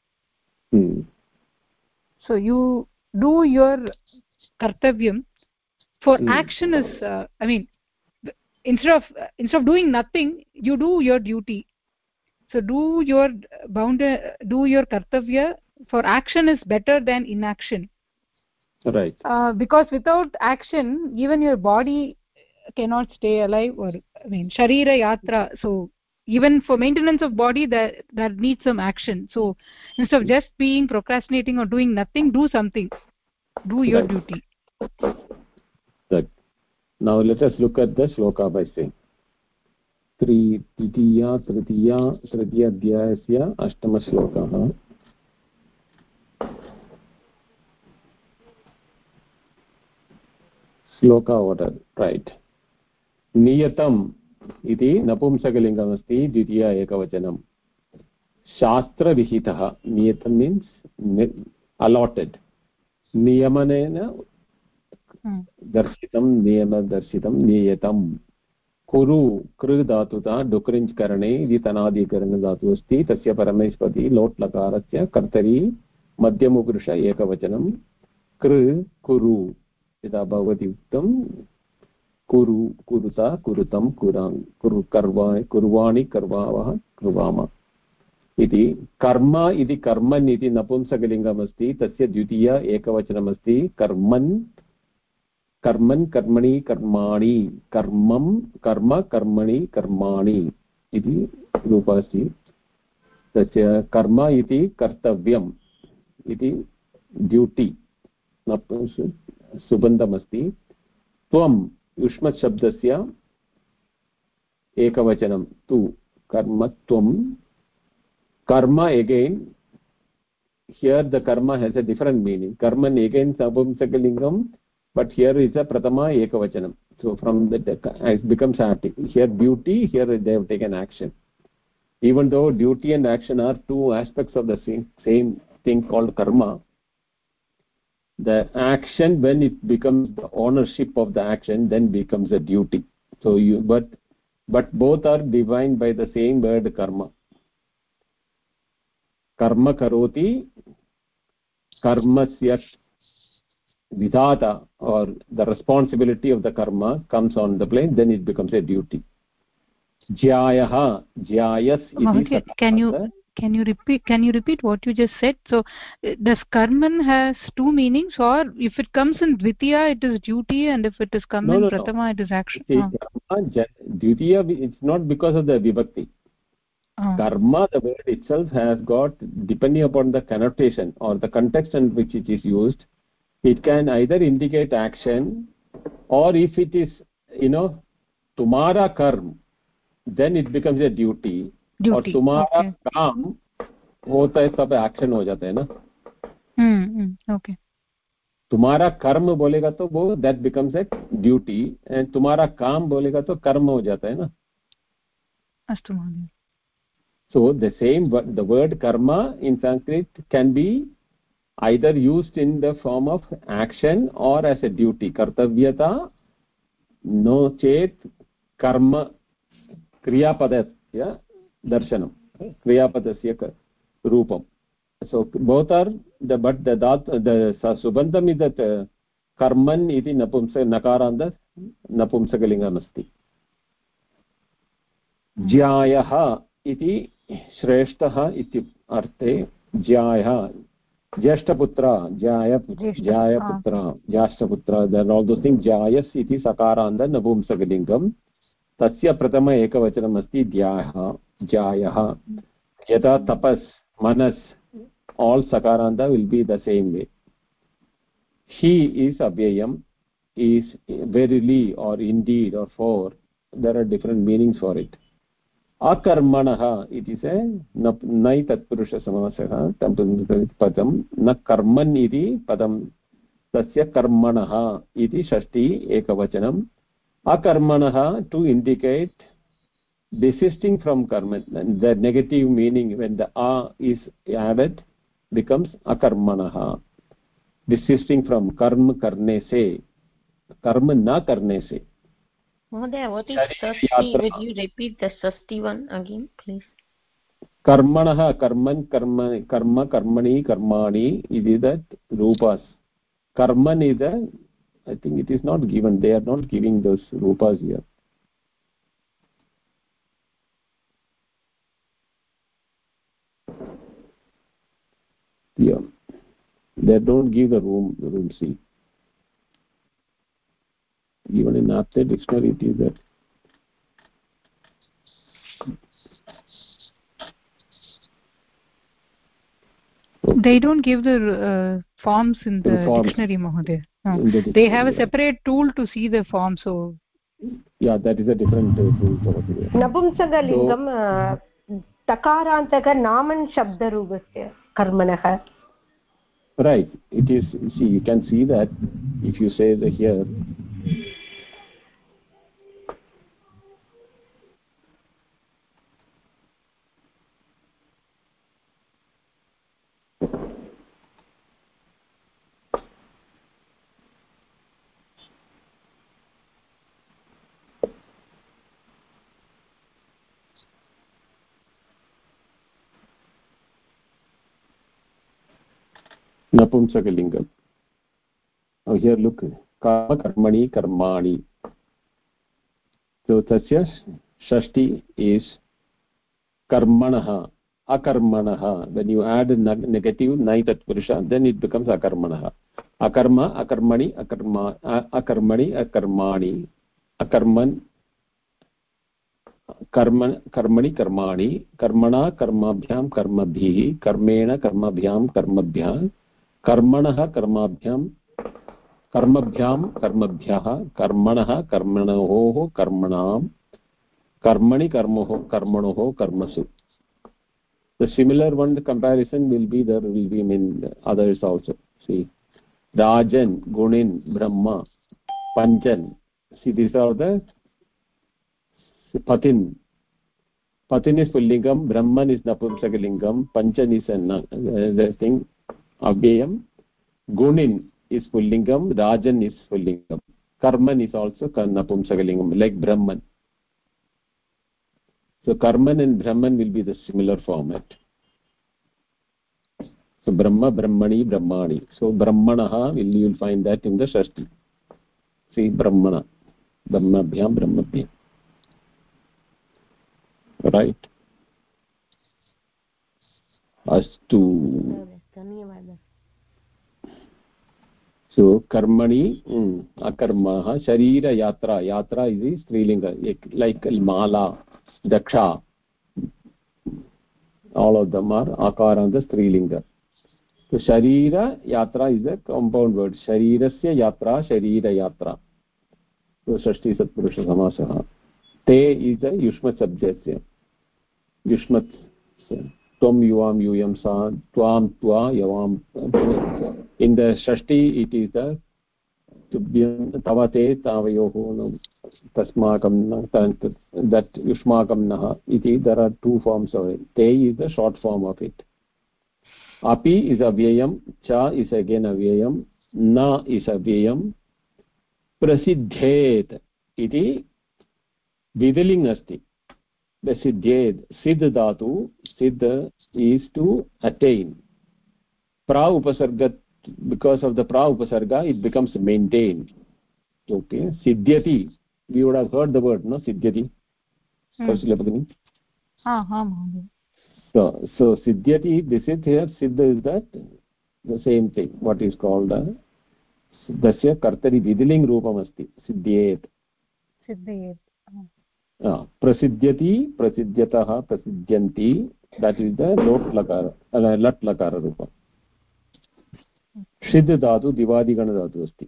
so you do your kartavyam for action is I mean instead of doing nothing you do your duty so do your kartavya for action is better than inaction right because without action even your body cannot stay alive or I mean sharira yatra so even for maintenance of body that needs some action so instead of just being procrastinating or doing nothing do something do your duty good now let us look at the shloka by saying तृतीय अध्यायस्य अष्टमश्लोकः श्लोक order right नियतम् इति नपुंसकलिङ्गमस्ति द्वितीय एकवचनं shastra vihitah. Niyatam means allotted. Niyamanena darshitam, niyama darshitam, niyatam. Kuru kru dhatuta dukrinj karane iti tanadikaran dhatu asti. Tasya paramespati lot lakarasya kartari madhyamupurusha ekavachanam. Kru kuru yada bhavati uktam. Kuru kuruta kurutam kurang kuru karvani kurvani karvavah kurvama. इति कर्म इति कर्मन् इति नपुंसकलिङ्गम् अस्ति तस्य द्वितीय एकवचनम् अस्ति कर्मन् कर्मन् कर्मणि कर्माणि कर्मं कर्म कर्मणि कर्माणि इति रूपः अस्ति तस्य कर्म इति कर्तव्यम् इति ड्यूटी सुबन्धमस्ति त्वं युष्मशब्दस्य एकवचनं तु कर्म त्वं karma again here the karma has a different meaning. Karman again sabumsakalingam, but here is a pratama ekavachanam, so from that it becomes article. Here duty, here they have taken action, even though duty and action are two aspects of the same thing called karma. The action, when it becomes the ownership of the action, then becomes a duty. So you but both are defined by the same word karma. Karma karoti, karmasya vidhata, or the responsibility of the karma comes on the plane, then it becomes a duty. Jyayaha, jyayas iti. Can you repeat what you just said? So does karman has two meanings, or if it comes in dvitiya it is duty, and if it is come in pratama it is action? Karma, dvitiya, it's not because of the vibhakti. Karma, the word itself has got, depending upon the connotation or the context in which it is used, it can either indicate action, or if it is, tumhara karm, then it becomes a duty. Or tumhara काम होता है तब action हो जाता है ना. Okay. तुम्हारा कर्म बोलेगा तो वो that becomes a duty, and तुम्हारा काम बोलेगा तो कर्म हो जाता है ना. अस्तु महोदय. So the word karma in Sanskrit can be either used in the form of action or as a duty. Kartavyata no chet karma kriyapadasya darshanam. Kriyapadasya rupam. So both are the subandham is that karman iti nakaranda napumsakalingam asti. Jyayaha iti श्रेष्ठः इति अर्थे ज्यायः ज्येष्ठपुत्र ज्यायपुत्र ज्येष्ठपुत्र there are all those things. ज्यायस् इति सकारान्त नपुंसकलिङ्गं तस्य प्रथम एकवचनम् अस्ति द्यायः ज्यायः. यथा tapas manas all sakaranta will be the same way. He is avyayam, is verily or indeed or for, there are different meanings for it. Akarmanaha, it is a nai tatpurusha samasah padam na karman iti padam tasya karmanaha iti shashti ekavachanam. Akarmanaha, to indicate desisting from karma, the negative meaning when the a is added becomes akarmanaha, desisting from karma karne se, karma na karne se. Mahodaya, what is sasti? Would you repeat the sasti one again, please? Karmanaha, karman, karma, karmani, karmani, it is that rupas. Karman is a, I think it is not given, they are not giving those rupas here. Yeah, they don't give the room C. Even in Apte dictionary it is that. They don't give the forms in the dictionary, Mahodaya. No. They have a separate tool to see the form, so. Yeah, that is a different tool. Napumsakalingam takarantaka naman shabdarubasya karmanah. Right, it is. See, you can see that if you say the here. napumsakalingam. Now here look, karma karmani karmani. So tasya shashti is karmanaha, akarmanaha. When you add a negative nai tatpurusha, then it becomes akarmanaha. Akarma, akarmani, akarma, akarmani, akarmani, akarman, karmani, karmani, karmana, karmabhyam, karmabhihi, karmena, karmabhyam, karmabhyah, karmanaha, karmabhyam, karmabhyam, karmabhyah, karmanaha, karmanoho, karmanam, karmani, karmoho, karmanoho, karmasu. The similar one, the comparison will be there, will be in others also. See, Rajan, Gunin, Brahma, Panchan. See, these are the Patin. Patin is pullingam, Brahman is napumsakalingam, Panchan is the thing, Avyayam. Gunin is pullingam, Rajan is pullingam. Karman is also napumsakalingam, like Brahman. So Karman and Brahman will be the similar format. So Brahma, Brahmani, Brahmani. So Brahmanaha, you will find that in the Shashti. See, Brahmana, Brahmabhyam, Brahmabhyam. Right. Astu. So Karmani, Akarmaha, Sharira Yatra. Yatra is Strilinga, like Mala, Daksha. All of them are Akara on the Strilinga. So Sharira Yatra is a compound word. Sharirasya Yatra, Sharira Yatra. So Shashti Satpurusha Samasaha. Te is a Yushmat Sabjasya. Yushmat. Tvam Yuvam Yuyam Sa. Tvam Tva Yavam. In the Shashti it is the Tubhyam Tavate Tavayoho Tasmakam that Yushmakam Naha. There are two forms of it. Te is the short form of it. Api is avyayam, cha is again avyayam, na is avyayam, prasiddhet iti vidiling asti. Prasiddhet, siddh dhatu, siddh is to attain. Pra upasarga, because of the pra upasarga, it becomes maintained. Okay, siddhyati, we would have heard the word, no, siddhyati. So siddhyati, this is here, siddha is that, the same thing, what is called dasya kartari vidiling rupam asti, siddhyet. Prasidhyati, prasidhyataha, prasidhyanti, that is the lat lakara rupa. Shid dhatu, divadigana dhatu asti.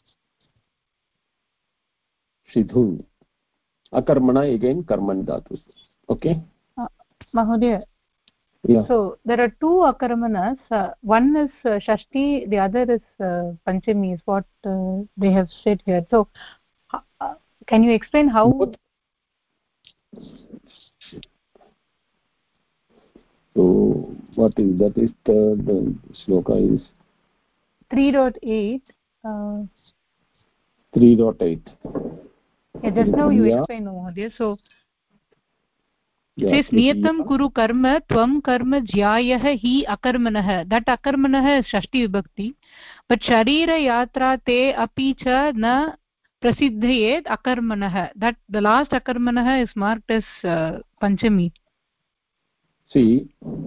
Shidhu. Akarmana, again, karman dhatu. Okay? Mahodaya. Yeah. So there are two akarmanas. One is Shashti, the other is Panchami, is what they have said here. So can you explain how? So what is that? Is the shloka is 3.8. 3.8. Yeah, just now you explained, Mahodaya. So says niyatam kuru karma tvam karma jyayah hi akarmanah. That akarmanah is shashti vibhakti, but sharira yatra te api cha na prasiddhayet akarmanah. That the last akarmanah is marked as panchami. See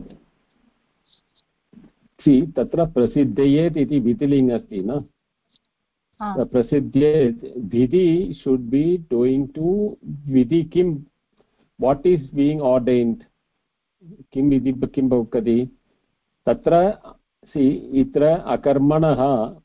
tatra prasiddhayet iti vitiling asti na. Prasiddhayet vidhi should be going to vidhi kim. What is being ordained? Kim vidhi kim bhavkati? Tatra, see, itra akarmanaha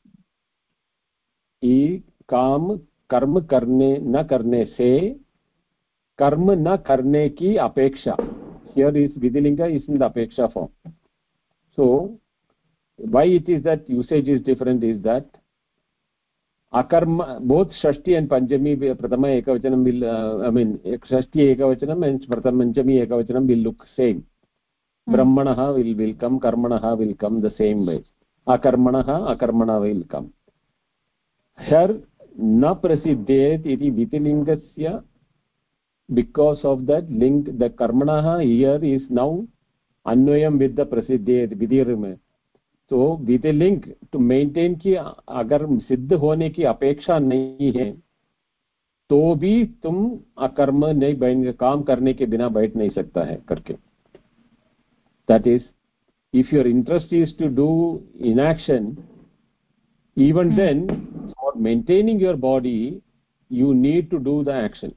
I काम कर्म करने न करने से कर्म न करने की अपेक्षा. Here is Vidilinga is in the apeksha form. So why it is that usage is different is that akarma, both Shashti and Panchami, Prathama Ekavachanam will, Shashti Ekavachanam and Panchami Ekavachanam will look same. Brahmanaha will come, Karmanaha will come the same way. Akarmanaha, Akarmana will come. Here, na prasiddhet iti Vitilingasya, because of that link, the Karmanaha here is now Anvayam with the prasiddhet, Vidirma. तो with link to maintain की अगर सिद्ध होने की अपेक्षा नहीं है तो भी तुम अकर्म नहीं बैठ, काम करने के बिना बैठ नहीं सकता है करके. That is, if your interest is to do inaction, even then for maintaining your body you need to do the action.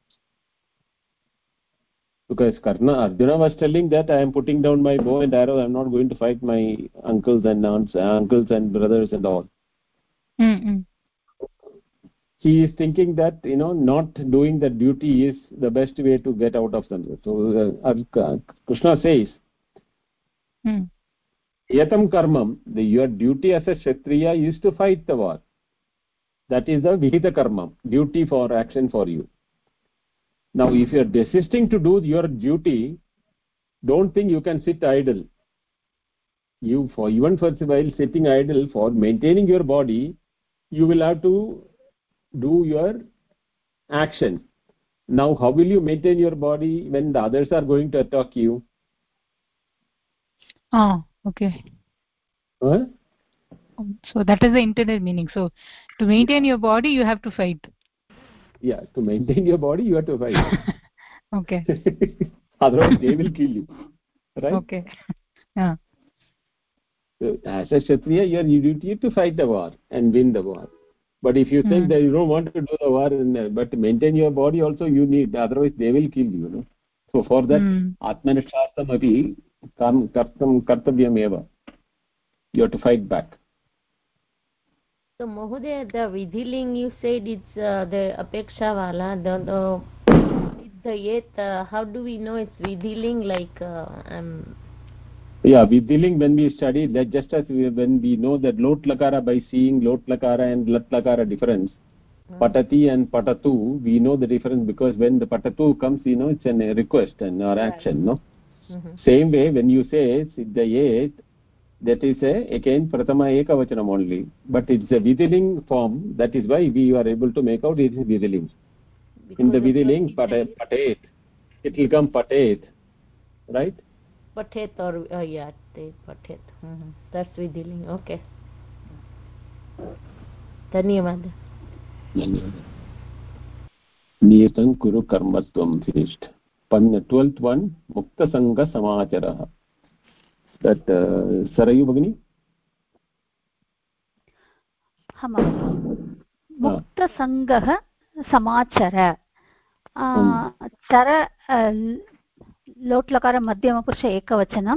Because Arjuna was telling that I am putting down my bow and arrow, I am not going to fight my uncles and aunts, uncles and brothers and all. He is thinking that, not doing the duty is the best way to get out of something. So Krishna says, Yatam karmam, your duty as a Kshatriya is to fight the war. That is the Vihita karma, duty for action for you. Now, if you are desisting to do your duty, don't think you can sit idle. Even for while sitting idle, for maintaining your body, you will have to do your action. Now, how will you maintain your body when the others are going to attack you? Okay. Huh? So that is the intended meaning. So to maintain your body you have to fight. Yeah, to maintain your body you have to fight. Okay. Otherwise they will kill you, right? Okay. Yeah. So as a Kshatriya, your duty is to fight the war and win the war. But if you think that you don't want to do the war, but maintain your body also you need, otherwise they will kill you. So for that, Atmanishastam api kartavyam eva. You have to fight back. So Mahodaya, the Vidhiling you said it's the Apeksha Wala, the yet, how do we know it's Vidhiling? Yeah, Vidhiling, when we study that, just as when we know that Lot Lakara by seeing Lot Lakara and Lat Lakara difference, Patati and Patatu, we know the difference because when the Patatu comes, it's a request and or action, no? Same way, when you say Siddhayet, that is again Pratama Ekavachanam only, but it's a Vidhiling form, that is why we are able to make out it is Vidhiling. In the Vidhiling, Patet, it will come Patet, right? Patet or Patet. That's Vidhiling. Okay. Dhanyavad. Niyatam kuru karmatvam, finished. 12th one, Mukta Sangha Samacharaha. That Sarayu Bhagini? Mukta Sangha Samachara. Chara Lotlakara Madhyama Purusha Ekavachanam.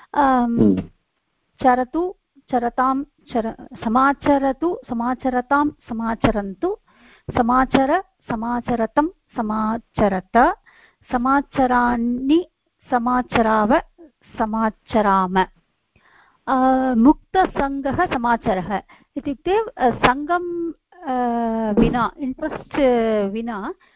Charatu Charatam Samacharatu Samacharatam Samacharantu Samachara Samacharatam Samacharata Samacharani Samacharava Samacharama. Mukta Sangha Samacharaha. इत्युक्ते सङ्गं विना interest विना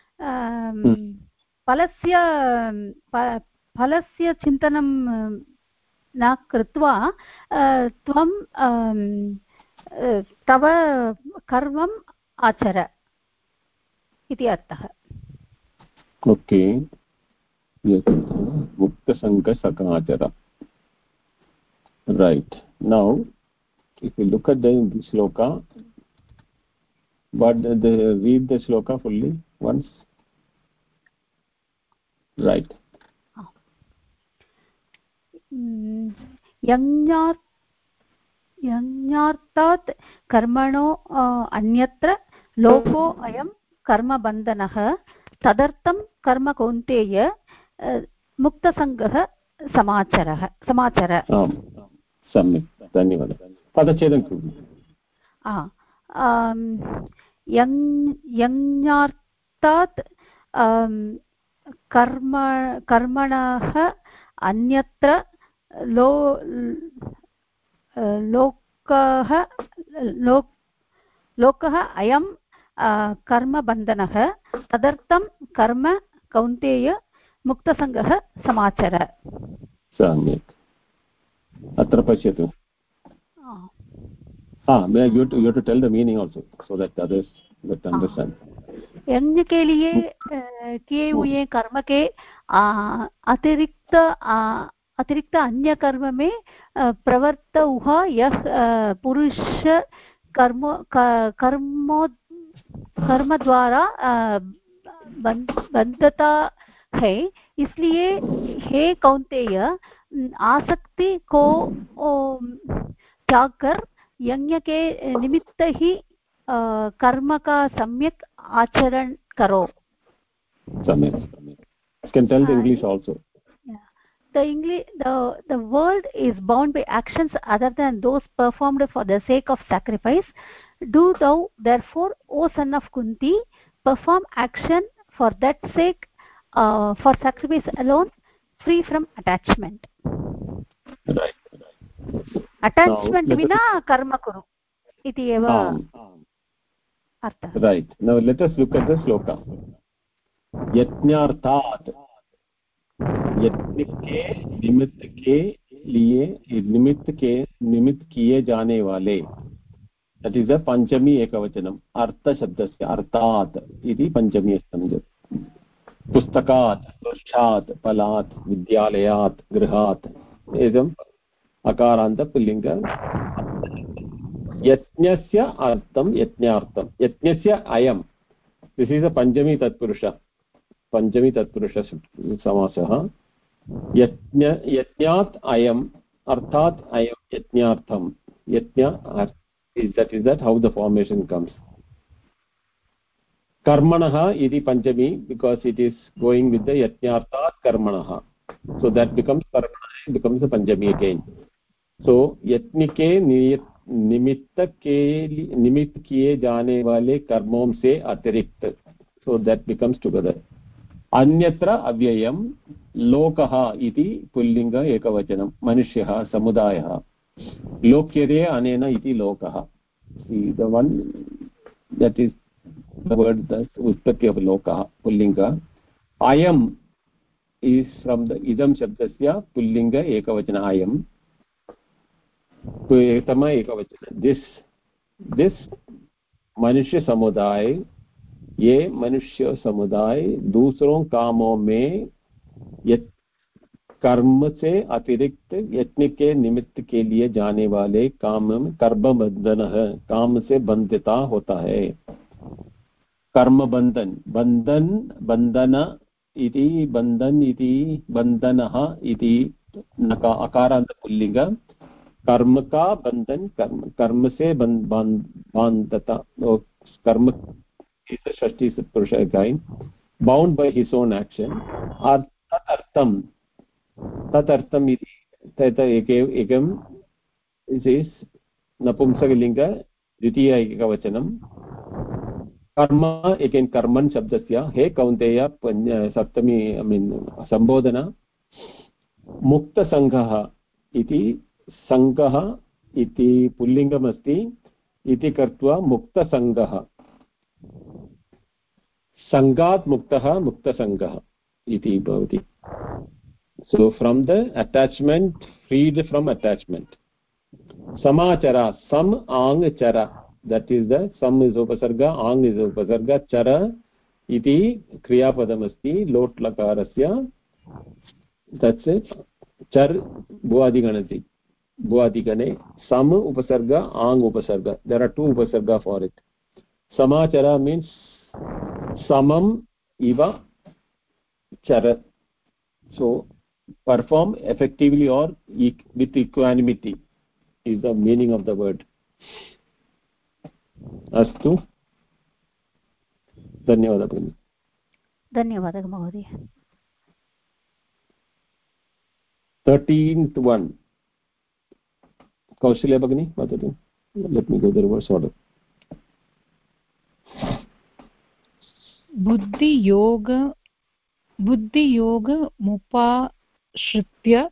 फलस्य चिन्तनं न कृत्वा त्वं तव कर्मम् आचर इति अर्थः. ओके, मुक्तसङ्गसमाचर. Right. Now, if you look at the shloka, but read the shloka fully once. Right. यज्ञार्थात् कर्मणो अन्यत्र लोको अयं कर्मबन्धनः तदर्थं कर्म कौन्तेय मुक्तसङ्गः समाचर. सम्यक्, धन्यवादः. पदच्छेदं कुरु. यज्ञार्थात् कर्मणः अन्यत्र लोकः अयं कर्मबन्धनः तदर्थं कर्म कौन्तेय मुक्तसङ्गः समाचर. सम्यक्. अत्र पश्यतु. You have to tell the meaning also so that others will understand. यज्ञ के लिए किए हुए कर्म के अतिरिक्त अतिरिक्त अन्य कर्म में प्रवर्त हुआ यह पुरुष कर्म कर्म द्वारा बंधता है, इसलिए हे कौंतेय आसक्ति को त्याग कर यज्ञ के निमित्त ही कर्म का सम्यक आचरण करो. Can tell the English also. The world is bound by actions other than those performed for the sake of sacrifice. Do thou therefore, O son of Kunti, perform action for that sake, for sacrifice alone, free from attachment. Right. Attachment vina karma kuru iti eva artha. Right. Now let us look at the sloka. यज्ञार्थात् यज्ञ के निमित्त किए जाने वाले, that is the पंचमी एकवचनम. अर्थ शब्दस्य अर्थात् इति पंचमी अस्ति. पुस्तकात्, वृक्षात्, फलात्, विद्यालयात्, गृहात् एवं अकारान्त पुल्लिंग. यज्ञस्य अर्थं यज्ञार्थं, यज्ञस्य अयं, दिस इज अ पंचमी तत्पुरुष, पंचमी तत्पुरुष समासः. यज्ञात् अयम्, अर्थात् अयं यज्ञार्थं. यज्ञ is that how the formation comes. Karmanah iti panchami, because it is going with the yajnarthat karmanah, so that becomes karmanah, becomes the panchami again. So yajna ke निमित्त किए जाने वाले कर्मों से अतिरिक्त, so that becomes together. अन्यत्र अव्ययम लोकः इति पुल्लिंग एकवचनम. मनुष्यः, समुदायः. लोक्यते अनेन इति लोकः. The one that is the word, the उत्पत्ति of lokah, pullinga. Ayam is from the idam shabdasya pullinga ekavachana ayam. Tama ekavachana. This मनुष्य समुदाय, ये मनुष्य समुदाय दूसरों कामों में कर्म से अतिरिक्त यज्ञ के निमित्त के लिए जाने वाले काम में कर्म बंधन है, काम से बंधिता होता है. कर्म बंधन, बंधन, बंधन इति बंधनः इति अकारांत पुल्लिंग. कर्म का बंधन, कर्म से बांधता. कर्म is the षष्ठी पुरुष again, bound by his own action. तदर्थम इति तत एकम इस नपुंसकलिंग द्वितीय एकवचनम. कर्म again कर्मन् शब्दस्य. हे कौन्तेय सप्तमी संबोधना. मुक्तसंघः इति, संघः इति पुल्लिंगम् अस्ति इति कृत्वा मुक्तसंघः, संगात् मुक्तः मुक्तसंघः इति भवति. So from the attachment, freed from attachment. Samachara, sam ang chara, that is the sam is upasarga, ang is upasarga, chara iti kriya padam asti lot lakarasya. That's it. Char bhuadiganati, bhuadigane. Sam upasarga, ang upasarga. There are two upasarga for it. Samachara means samam iva chara. So perform effectively or with equanimity is the meaning of the word. Astu. धन्यवादः भगिनी. धन्यवादः महोदय. 13th one. Kaushalya Bhagini, वदतु. Let me go the reverse order. बुद्धियोग मुपाश्रित्य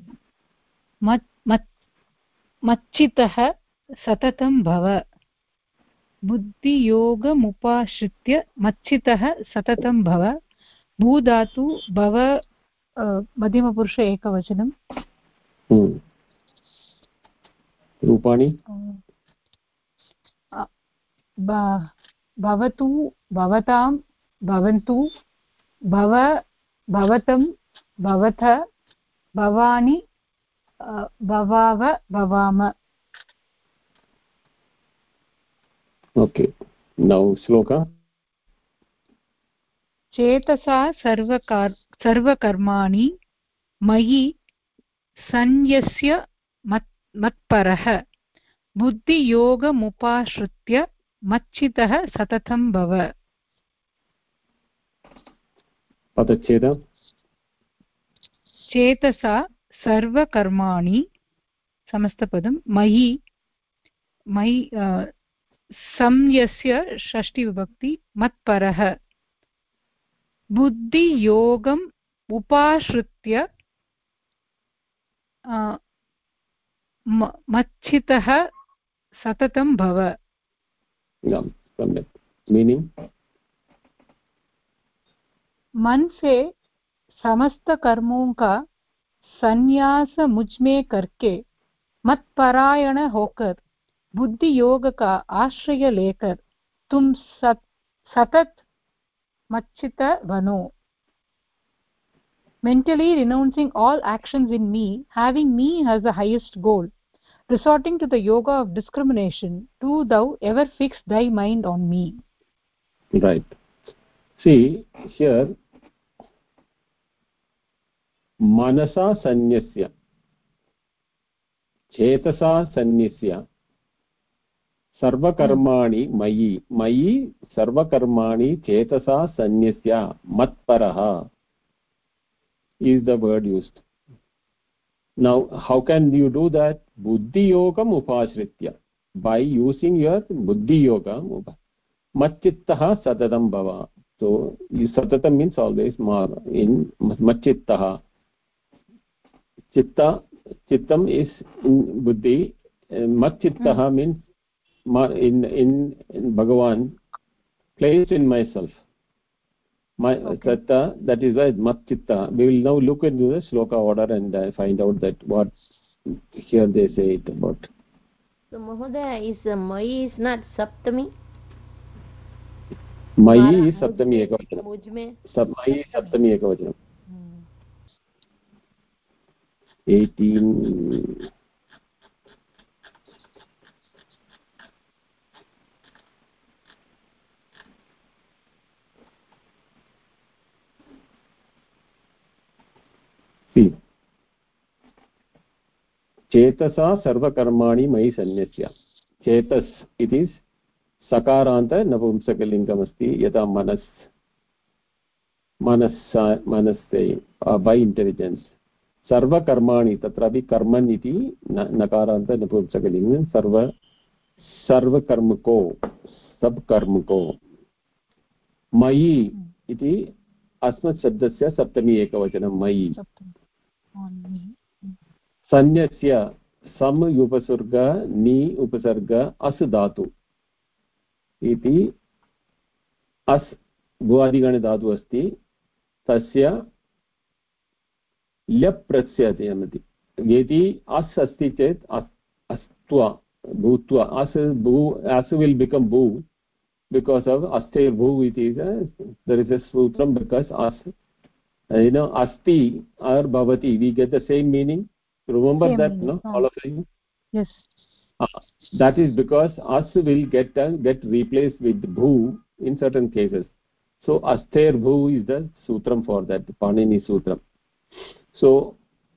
मच्चितः सततं भव. बुद्धियोगमुपाश्रित्य मच्चितः सततं भव. भूधातु भव मध्यमपुरुष एकवचनं. रूपाणि भवतु, भवतां, भवन्तु, भव, भवतं, भवथ, bhavani bhavava bhavama. Okay, now shloka. Chetasa sarvakarmani mayi sanyasya matparah buddhiyogamupashritya machitah satatam bhava. Padacheda. Chetasa sarvakarmani samastapadam mayi samyasya षष्ठी विभक्ति matparah buddhiyogam upashritya मच्चितः सततं भव. Meaning, मन से समस्त कर्मों का संन्यास मुझ में करके मत्परायण होकर बुद्धि योग का आश्रय लेकर तुम सतत मच्चित बनो. Mentally renouncing all actions in me, having me as the highest goal, resorting to the yoga of discrimination, do thou ever fix thy mind on me. Right. See, here, manasa sanyasya, chetasa sanyasya, sarvakarmani mayi sarvakarmani chetasa sanyasya matparaha is the word used. Now, how can you do that? Buddhi yogam upashritya. By using your buddhi yoga, machittaha satatam bhava. So, satatam means always in machittaha. Chittam is in buddhi. Machittaha means in Bhagavan, placed in myself. That is why matchitta. We will now look into the shloka order and find out that what here they say it about. So Mahodaya, is Mayi is not Saptami? Mayi is Saptami ekavachanam. Mujme. Mayi is Saptami ekavachanam. 18. See, Chetasa sarvakarmani mayi sanyasya. Chetas, it is sakaranta napumsakalingam asti yata manasse by intelligence. Sarvakarmani tatrapi karman iti nakaranta napumsakalingam sarvakarmako sabkarmako mayi iti asmat shabdasya saptami ekavachanam mayi. Sanyasya sam upasarga ni upasarga as dhatu iti as bhuvadigani dhatu asti tasya lyap prasyate amati yeti as asti chet astva bhutva as will become bhu because of aste bhu. It is there is a sutram because as asti or bhavati, we get the same meaning. Remember that, no? All of you? Yes. That is because as will get replaced with bhu in certain cases. So aster bhu is the sutram for that, Panini sutram. So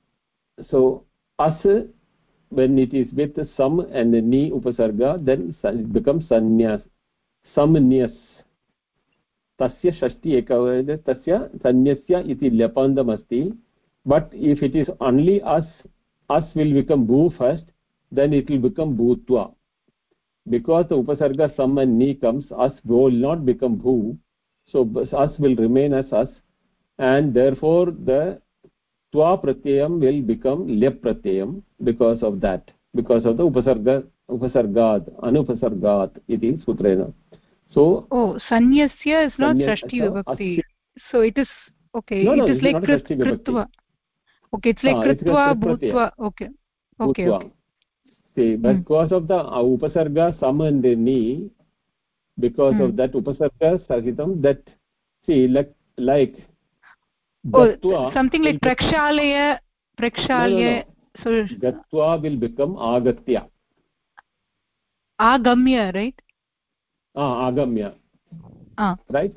as, when it is with sam and ni upasarga, then it becomes sanyas, samnyas. Tasya shashti ekavada tasya sanyasya iti lyapandam asti. But if it is only as will become bhu first, then it will become bhutva. Because the upasarga sam and ni comes, as will not become bhu, so as will remain as as, and therefore the tva pratyayam will become lyap pratyayam because of that, because of the upasargad anupasargat iti sutrena. So sanyasya is not shashti vibhakti. So it is okay. No, it is like kritva. Okay, it's like kritva bhutva. Okay. See, because of the upasarga sam and ni, because of that upasarga sahitam, that see like something like prakshalaya Prakshalya. So Gatva will become agatya. Agamya, right? Agamya. Right?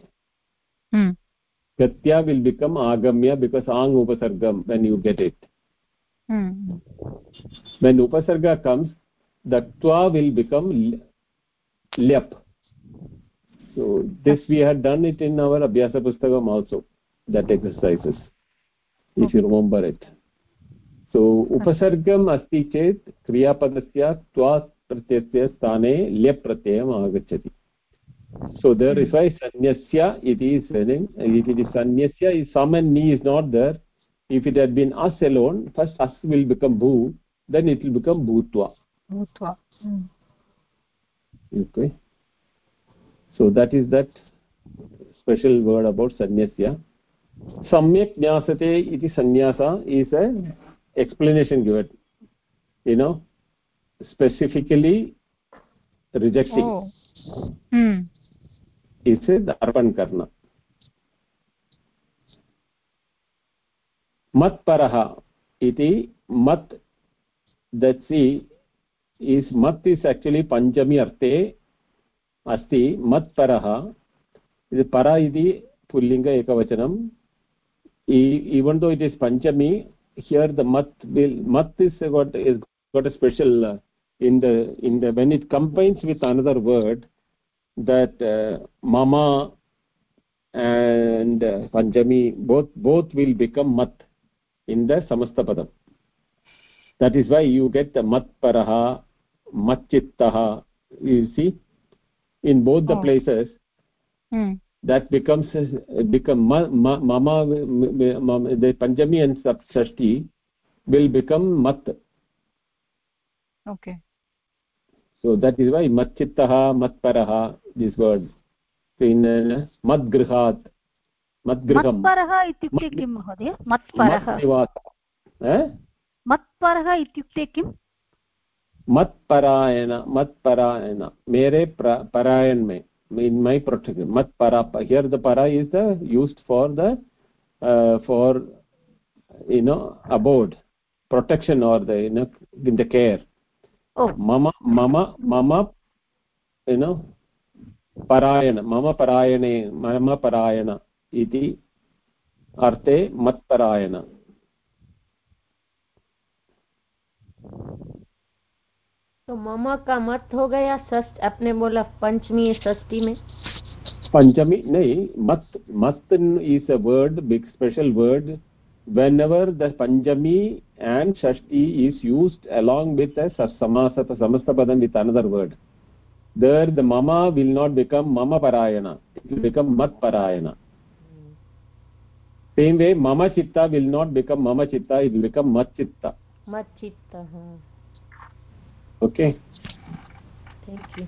Gatya will become agamya because ang upasargam when you get it. When upasarga comes, the twa will become lyap. So this we had done it in our Abhyasa Pustakam also, that exercises, if you remember it. So upasargam asti chet kriyapadasya twa pratyasya sthane lyap pratyayam agacchati. So there if I sanyasya, it is sanyasya, is sam and ni is not there. If it had been us alone, first us will become bhu, then it will become bhutva. Okay. So that is that special word about sanyasya. Samyak jnasate iti sanyasa is a explanation given. Specifically rejecting. It's a darpan karna. Mat paraha iti mat, that see is mat is actually panchami arte asti. Mat paraha is para iti pullinga ekavachanam. Even though it is panchami, here the mat is got a special in the when it combines with another word, that mama and panchami both will become mat in the samasta padam. That is why you get the mat paraha, mat chittaha. You see, in both the places, that becomes mama, the panchami and shashti will become mat. Okay. So that is why mat chittaha, mat paraha, these words. In mat grihat, mat griham. mat paraha ityukte kim mahodaya? Mat paraha. Mat paraha ityukte kim? Mat parayana, mere parayan mein, in my protection. Mat para, here the para is used for the abode, protection, or the in the care. Mama parayana, mama parayana iti arte mat parayana. तो ममा का मत हो गया षष्ठ, आपने बोला पंचमी षष्ठी में पंचमी नहीं, mat is a word, big special word, whenever the panchami and shashti is used along with a samasta padam with another word. There the mama will not become mama parayana, it will become mat parayana. Same way mama chitta will not become mama chitta, it will become mat chitta. Okay, thank you.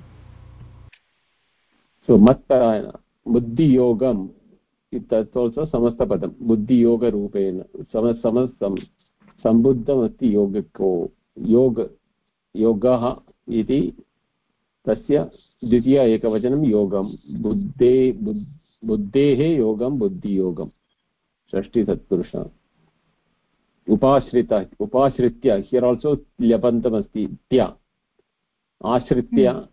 So mat parayana, buddhi yogam, that's also samasta padam, buddhi yoga rupena, sambuddham asti yogako, yogaha iti tasya dvitiya ekavachanam yogam, buddhehe yogam, buddhi yogam, shashti tatpurusha. Upashritya, here also lyapantam asti tya, ashritya,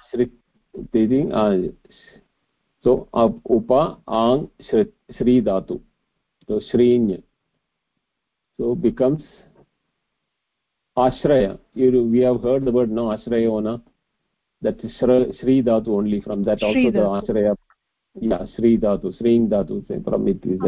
so upa ang shri dhatu, so shrinya, so becomes ashraya. We have heard the word ashrayona, that is shri dhatu only, from that also the ashraya, shri dhatu, shring dhatu, from it is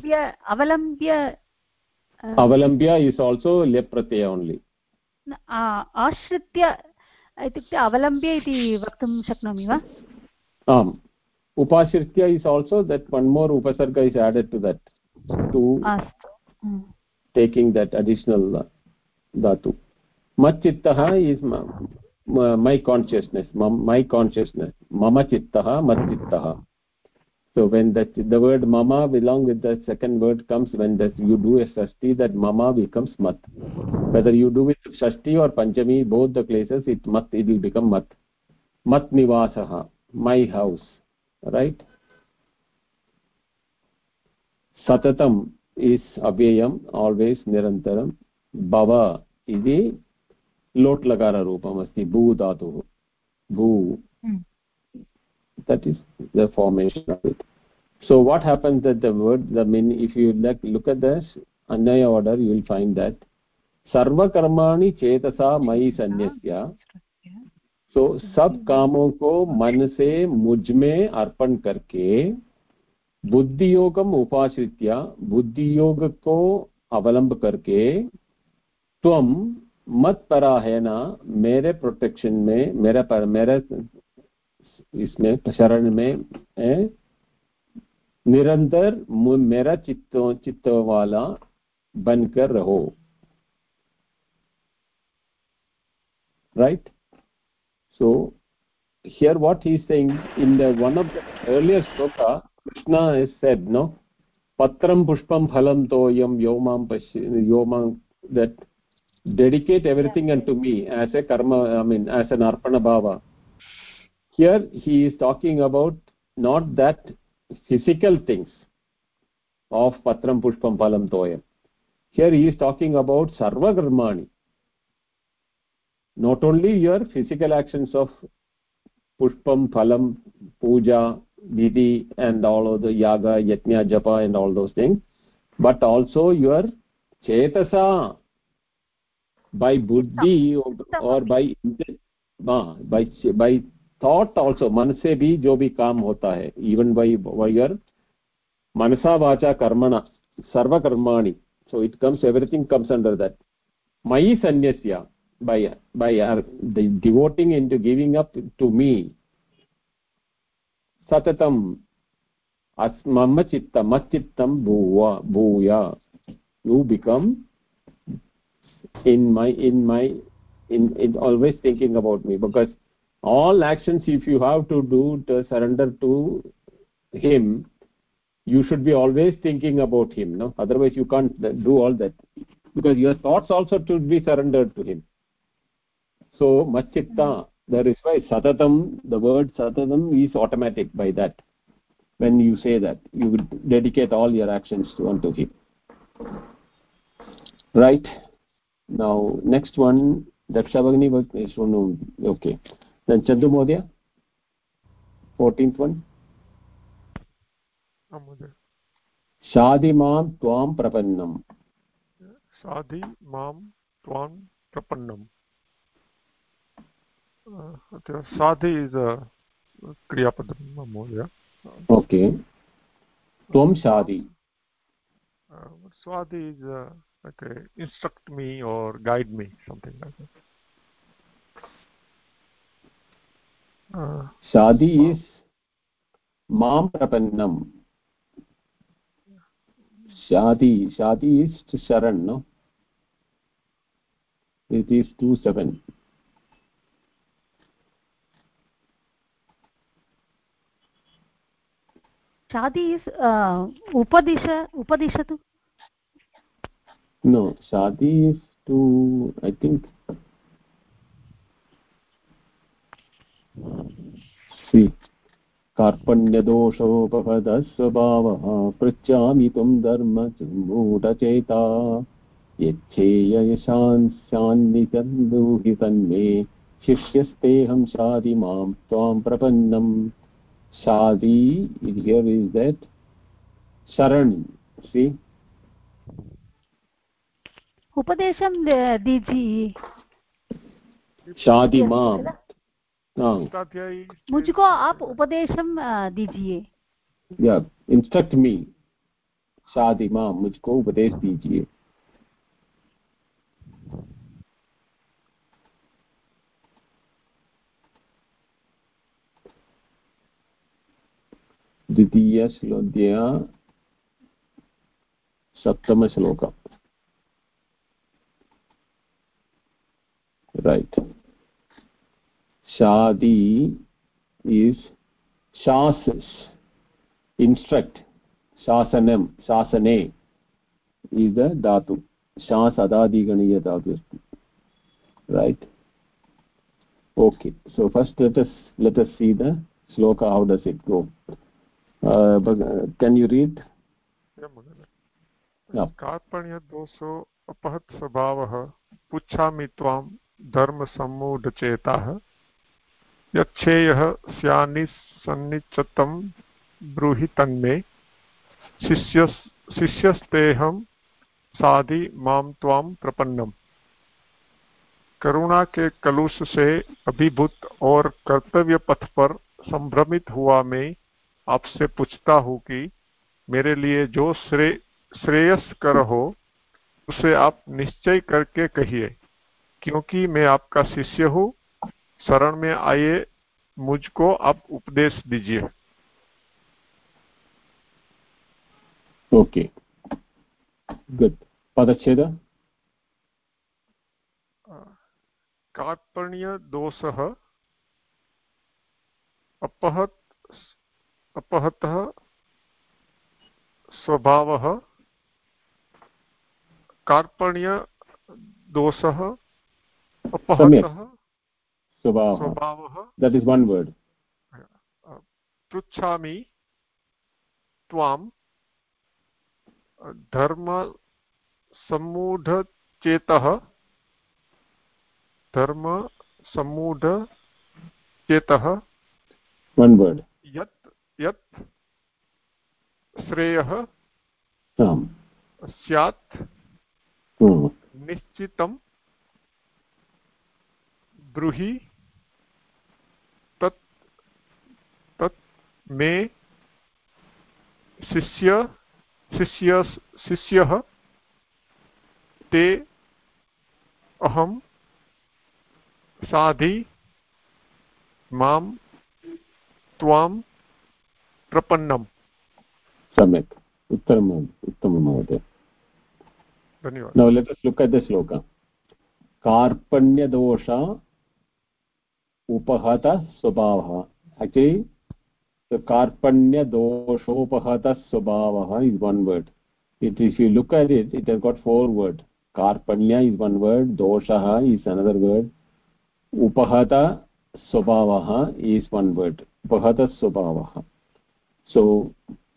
avalambya is also lep pratyaya only. Ashritya itukte avalambya iti vaktum shaknomi va? Upashritya is also that one more upasarga is added to that, to taking that additional dhatu. Mat chittaha is my consciousness, mama chittaha, mat chittaha. So when the word mama along with the second word comes, when you do a shashti, that mama becomes mat. Whether you do it shashti or panchami, both the places it will become mat. Mat nivasaha, my house, right? Satatam is avyayam, always nirantaram. Bhava iti lot lakara roopam asti, bhu dhatu, bhu. That is the formation of it. So what happens that the word, if you look at the Anyaya order, you will find that sarva karmani chetasa mayi sanyasya. So सब कामों को मन से मुझ में अर्पण करके बुद्धि योगम उपाश्रित्य, बुद्धि योग को अवलंब करके त्वम मत परायण, मेरे प्रोटेक्शन में, मेरे इसमें शरण में निरंतर मेरा चित्त वाला बनकर रहो. Right? So here what he is saying, in the one of the earlier shloka, Krishna has said, no, patram pushpam phalam toyam yomam, that dedicate everything unto me as a karma, as an arpana bhava. Here he is talking about not that physical things of patram pushpam phalam toyam. Here he is talking about sarva karmani, not only your physical actions of pushpam, phalam, puja, vidhi, and all of the yaga, yajna, japa, and all those things, but also your chetasa, by buddhi or by thought also. मन से भी जो भी काम होता है, even by your manasa vacha karmana, sarva karmani. So it comes, everything comes under that. Mayi sanyasya, by the devoting into giving up to me. Satatam asmama chitta machittam bhuya. You become in always thinking about me, because all actions, if you have to do to surrender to him, you should be always thinking about him, no? Otherwise you can't do all that, because your thoughts also should be surrendered to him. So machitta, that is why satatam, the word satatam is automatic by that. When you say that, you will dedicate all your actions unto him. Right? Now next one, Daksha Bhagini was okay. Then Chandu Modaya, 14th one. Shadi mam tvam prapannam. Shadi mam tvam prapannam. Shadi is a kriya padam, Modaya. Okay. Tvam shadi. Swadi is like instruct me or guide me, something like that. Shadi is mam prapannam. Shadi is to sharan, no? It is 2-7. Shadi is upadishatu. No, shadi is to, I think, see, कार्पण्यदोषोपपदस्वभावः पृच्छामि त्वं धर्ममूढचेता यच्छेयशान्नितं ब्रूहि तन्मे शिष्यस्तेऽहं शादि मां त्वां प्रपन्नं. Shadi, here is that sharan. See, उपदेशम दीजिए. शादी माम, मुझको आप उपदेशम दीजिए. या इंस्ट्रक्ट मी. शादी माम, मुझको उपदेश दीजिए. द्वितीय श्लोकया सप्तम श्लोक. Right. Shadi is shasas, instruct. Shasanam, shasane is the dhatu. Shas adadi ganiya dhatu. Right. Okay. So first let us see the sloka. How does it go? Can you read? कार्पण्यदोषो अपहत् स्वभावः पुच्छामि त्वां धर्मसम्मूढचेताः यच्छेयः स्यान्निसन्निचतं ब्रूहि तन्मे शिष्यस्तेऽहं साधि मां त्वां प्रपन्नम्। करुणा के कलुष से अभिभूत और कर्तव्य पथ पर संभ्रमित हुआ मैं आपसे पूछता हूँ कि मेरे लिए जो श्रेयस्कर हो उसे आप निश्चय करके कहिए, क्योंकि मैं आपका शिष्य हूँ। शरण में आइए, मुझको आप उपदेश दीजिए। Okay, good. पदच्छेद। कार्पण्य दोषः अपहतः स्वभावः। कार्पण्य दोषः अपहतः स्वभावः। That is one word. पृच्छामि त्वां धर्म सम्मूढचेतः one word. यत् श्रेयः स्यात् निश्चितं ब्रूहि तत् मे शिष्यः ते अहं साधि मां त्वां प्रपन्नम्। सम्यक्, उत्तमं महोदय। धन्यवादः। Now let us look at the sloka. कार्पण्यदोष उपहत स्वभावः. Actually, the कार्पण्यदोषोपहत स्वभावः is one word. If you look at it, it has got four words. Karpanya is one word, doshaha is another word, upahata swabhavaha is one word. Upahata swabhavaha. So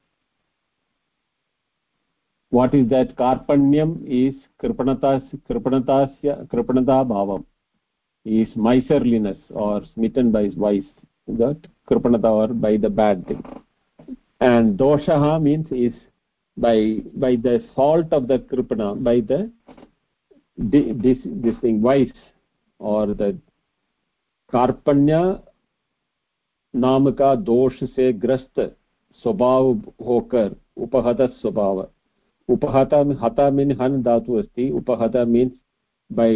what is that? Karpanyam is kripanata bhavam, is miserliness or smitten by vice, that kripanata, or by the bad thing. And doshaha means is by the fault of the kripana, by the this thing, vice, or the कार्पण्य नाम का दोष से ग्रस्त स्वभाव होकर उपहत स्वभाव. उपहता हता mean हन धातु अस्ति. उपहता means by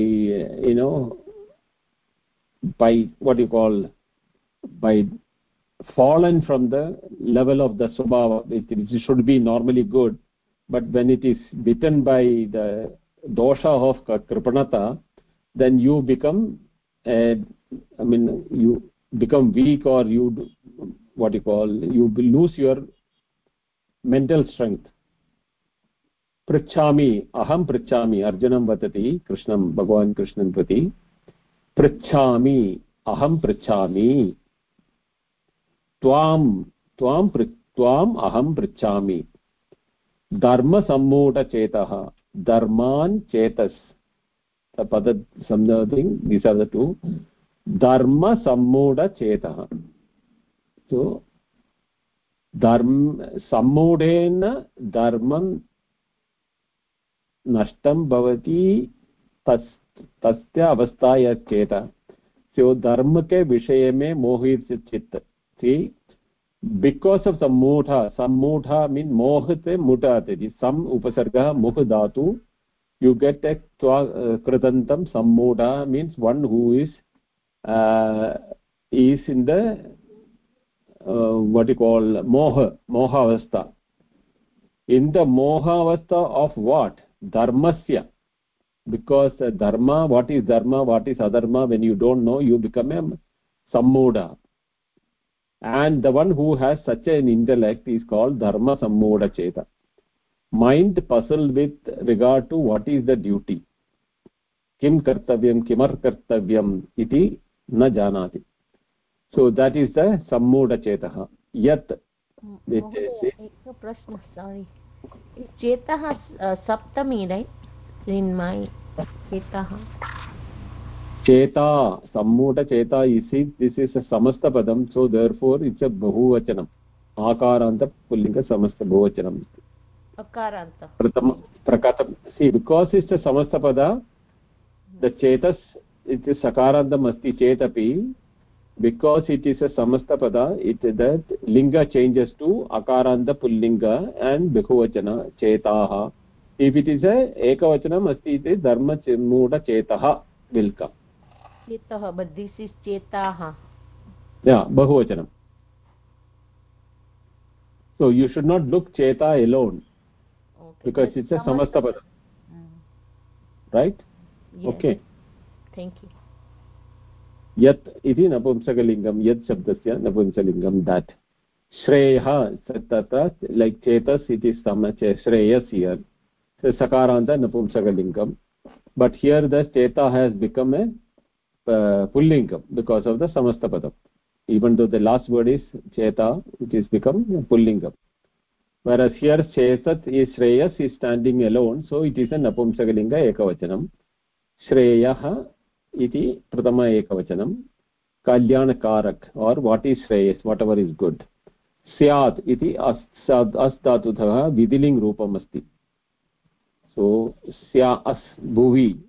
by what you call, by fallen from the level of the swabhava. It should be normally good, but when it is bitten by the dosha of kripanata, then you become you become weak, or you what you call, you lose your mental strength. Pritchami, aham pritchami, Arjunam vatati Krishnam, Bhagavan Krishnan prati. Pritchami, aham pritchami, tvam aham pritchami. Dharma sammuta chetaha, dharman chetas. The pada something, these are the two. Dharma sammuda chetaha. So sammudena dharmam nashtam bhavati tasya avasthaya cheta. So dharma ke vishaye mein mohit chitta. See, because of sammudha means mohate mutate. Sam upasarga muh dhatu, you get a kritantam. Sammudha means one who is in the what you call moha avastha. In the moha avastha of what? Dharmasya. Because dharma, what is dharma, what is adharma, when you don't know, you become a sammuda. And the one who has such an intellect is called dharma sammuda cheta. Mind puzzled with regard to what is the duty. Kim kartavyam, kimar kartavyam iti na janati. So that is the sammuda chetaha. Yat. Prashna, sorry. Chetah saptami, right? In my Chetah. Cheta, Sammuta Cheta, this is a samasta padam, so therefore it's a bahuvachanam. Akaranta pullinga samasta bahuvachanam. Akaranta. Prakatam. See, because it's a samasta pada, the chetas, it is sakarantam asti chetapi. Because it is a samasta pada, that linga changes to akaranta pullinga and bahuvachana chetaha. If it is a ekavachanam asti, it is dharma muda chetaha will come. Chetaha, but this is chetaha. Yeah, bahuvachanam. So you should not look cheta alone. Okay, because it's a samasta pada. Right? Yes. Okay. Thank you. Yat iti napumsakalingam, yat shabdasya napumsakalingam, that. Shreya, tatra, like chetas, it is shreyas here. So sakaranta napumsakalingam. But here the cheta has become a pullingam because of the samasta padam. Even though the last word is cheta, it is become a pullingam. Whereas here chesat is shreyas is standing alone, so it is a napumsakalinga ekavachanam. Shreyaha iti pratama ekavachanam. Kalyana or what is shreyas, whatever is good. Syat iti asdatutha vidiling rupam asti. So sya as bhuvi.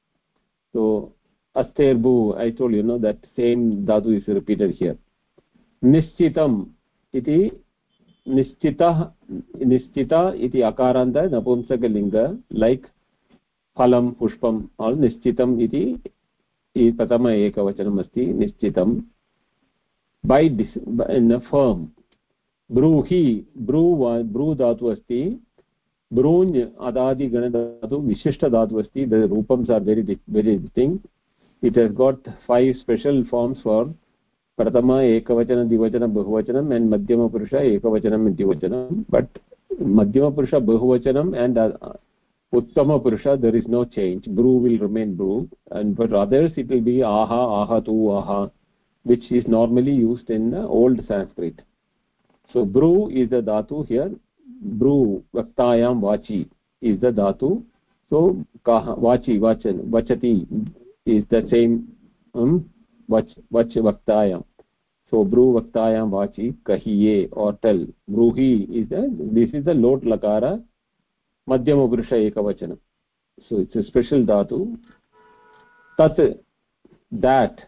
So aster bhu, I told you, that same dhatu is repeated here. Nishchitam iti nishchita iti akaranta napumsakalinga, like phalam pushpam, all nishchitam iti pratama ekavachanam asti nishchitam. By in a firm. Bruhi, bru dhatu asti. Bruny adadi gana dhatu vishishta dhatu asti. The rupams are very distinct. It has got 5 special forms for pratama ekavachana, divachana, bahuvachanam and madhyama purusha ekavachanam and divachanam. But madhyama purusha, bahuvachanam and uttama purusha, there is no change. Bru will remain bru, and for others it will be aha, ahatu, aha, which is normally used in old Sanskrit. So bru is the dhatu here. Bru vaktayam vachi is the dhatu. So vachi, vachan, vachati is the same vach vaktayam. So bru vaktayam vachi kahiye or tell. Bruhi is this is the lot lakara madhyama purusha ekavachanam. So it's a special dhatu. Tat, that,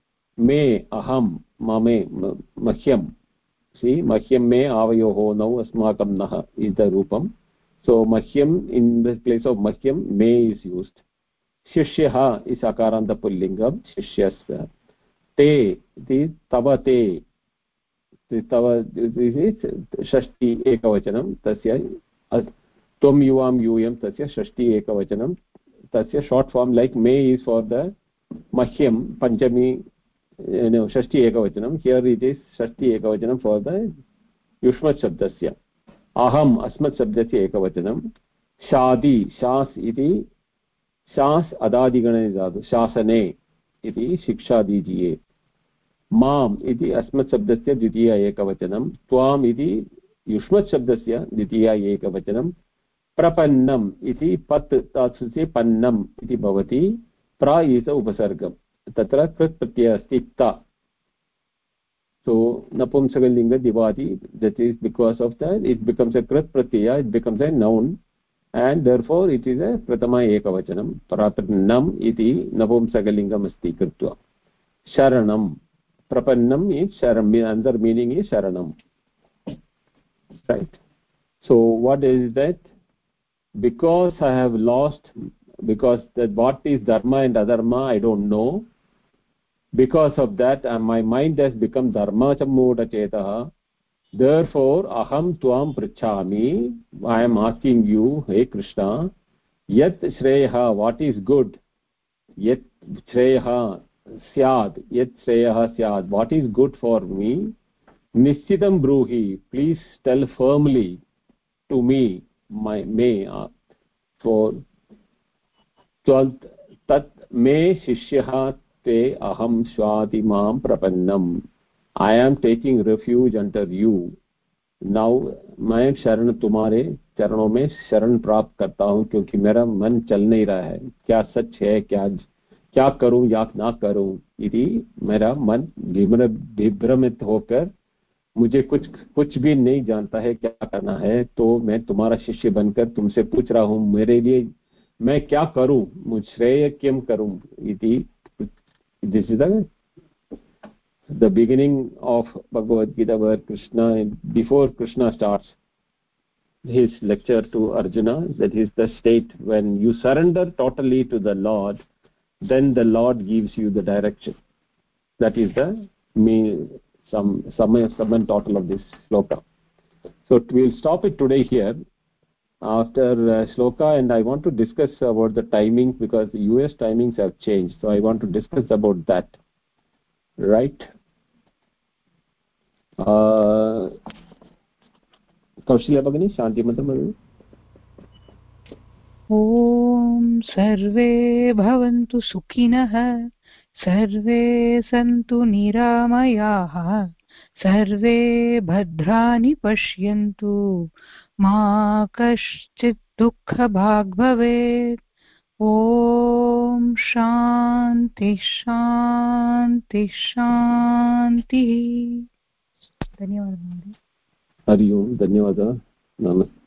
me, aham, mame, mahyam. See, mahyam me avayoho now asmakam naha is the rupam. So mahyam, in the place of mahyam, me is used. Shishyaha is akaranta pullingam, shishyasya. Te, the tava te. This is shashti ekavachanam, tasya tvam yuvam yuyam tasya shashti ekavachanam. Tasya short form like me is for the mahyam, panchami, shashti ekavachanam. Here it is shashti ekavachanam for the yushmat shabdasya. Aham asmat shabdasya ekavachanam. Shadi, shas iti, shas adadigana dhatu, shasane iti shiksha dijiye. Mam iti asmat shabdasya dvitiya ekavachanam. Tvam iti yushmat shabdasya dvitiya ekavachanam. Prapannam iti pat tatsuse pannam iti bhavati. Pra is a upasargam. Tatra krit pratyaya asti ta. So napumsakalinga divati, that is because of that it becomes a krit pratyaya, it becomes a noun, and therefore it is a pratama ekavachanam. Prapannam iti napumsakalingam asti kritva. Sharanam. Prapannam is sharam, another meaning is sharanam. Right. So what is that? Because I have lost, because that what is dharma and adharma I don't know, because of that my mind has become dharma sammuda chetaha. Therefore aham tvam pritchami, I am asking you, hey Krishna, yat shreyaha, what is good, yat shreyaha syad, yat shreyaha syad, what is good for me, nishchitam bruhi, please tell firmly to me, for tat me shishyaha te aham swati mam prapannam. I am taking refuge under you. Now मैं शरण तुम्हारे चरणों में शरण प्राप्त करता हूँ, क्योंकि मेरा मन चल नहीं रहा है, क्या सच है, क्या करूं या ना करूं, यदि मेरा मन विभ्रमित होकर मुझे कुछ भी नहीं जानता है क्या करना है, तो मैं तुम्हारा शिष्य बनकर तुमसे पूछ रहा हूँ, मेरे लिए मैं क्या करूं, मुझ श्रेय किम करूं। This is the beginning of Bhagavad Gita, where before Krishna starts his lecture to Arjuna, that is the state when you surrender totally to the Lord, then the Lord gives you the direction. That is the sum total of this shloka. So we'll stop it today here after shloka, and I want to discuss about the timing, because the US timings have changed, so I want to discuss about that, right? Kaushalya भगिनी शान्तिमन्त्रम्। ॐ सर्वे भवन्तु सुखिनः, सर्वे सन्तु निरामयाः, सर्वे भद्राणि पश्यन्तु, मा कश्चित् दुःखभाग् भवेत्। ॐ शान्ति शान्ति शान्तिः। धन्यवादः। हरि ओम, धन्यवादः, नमस्ते।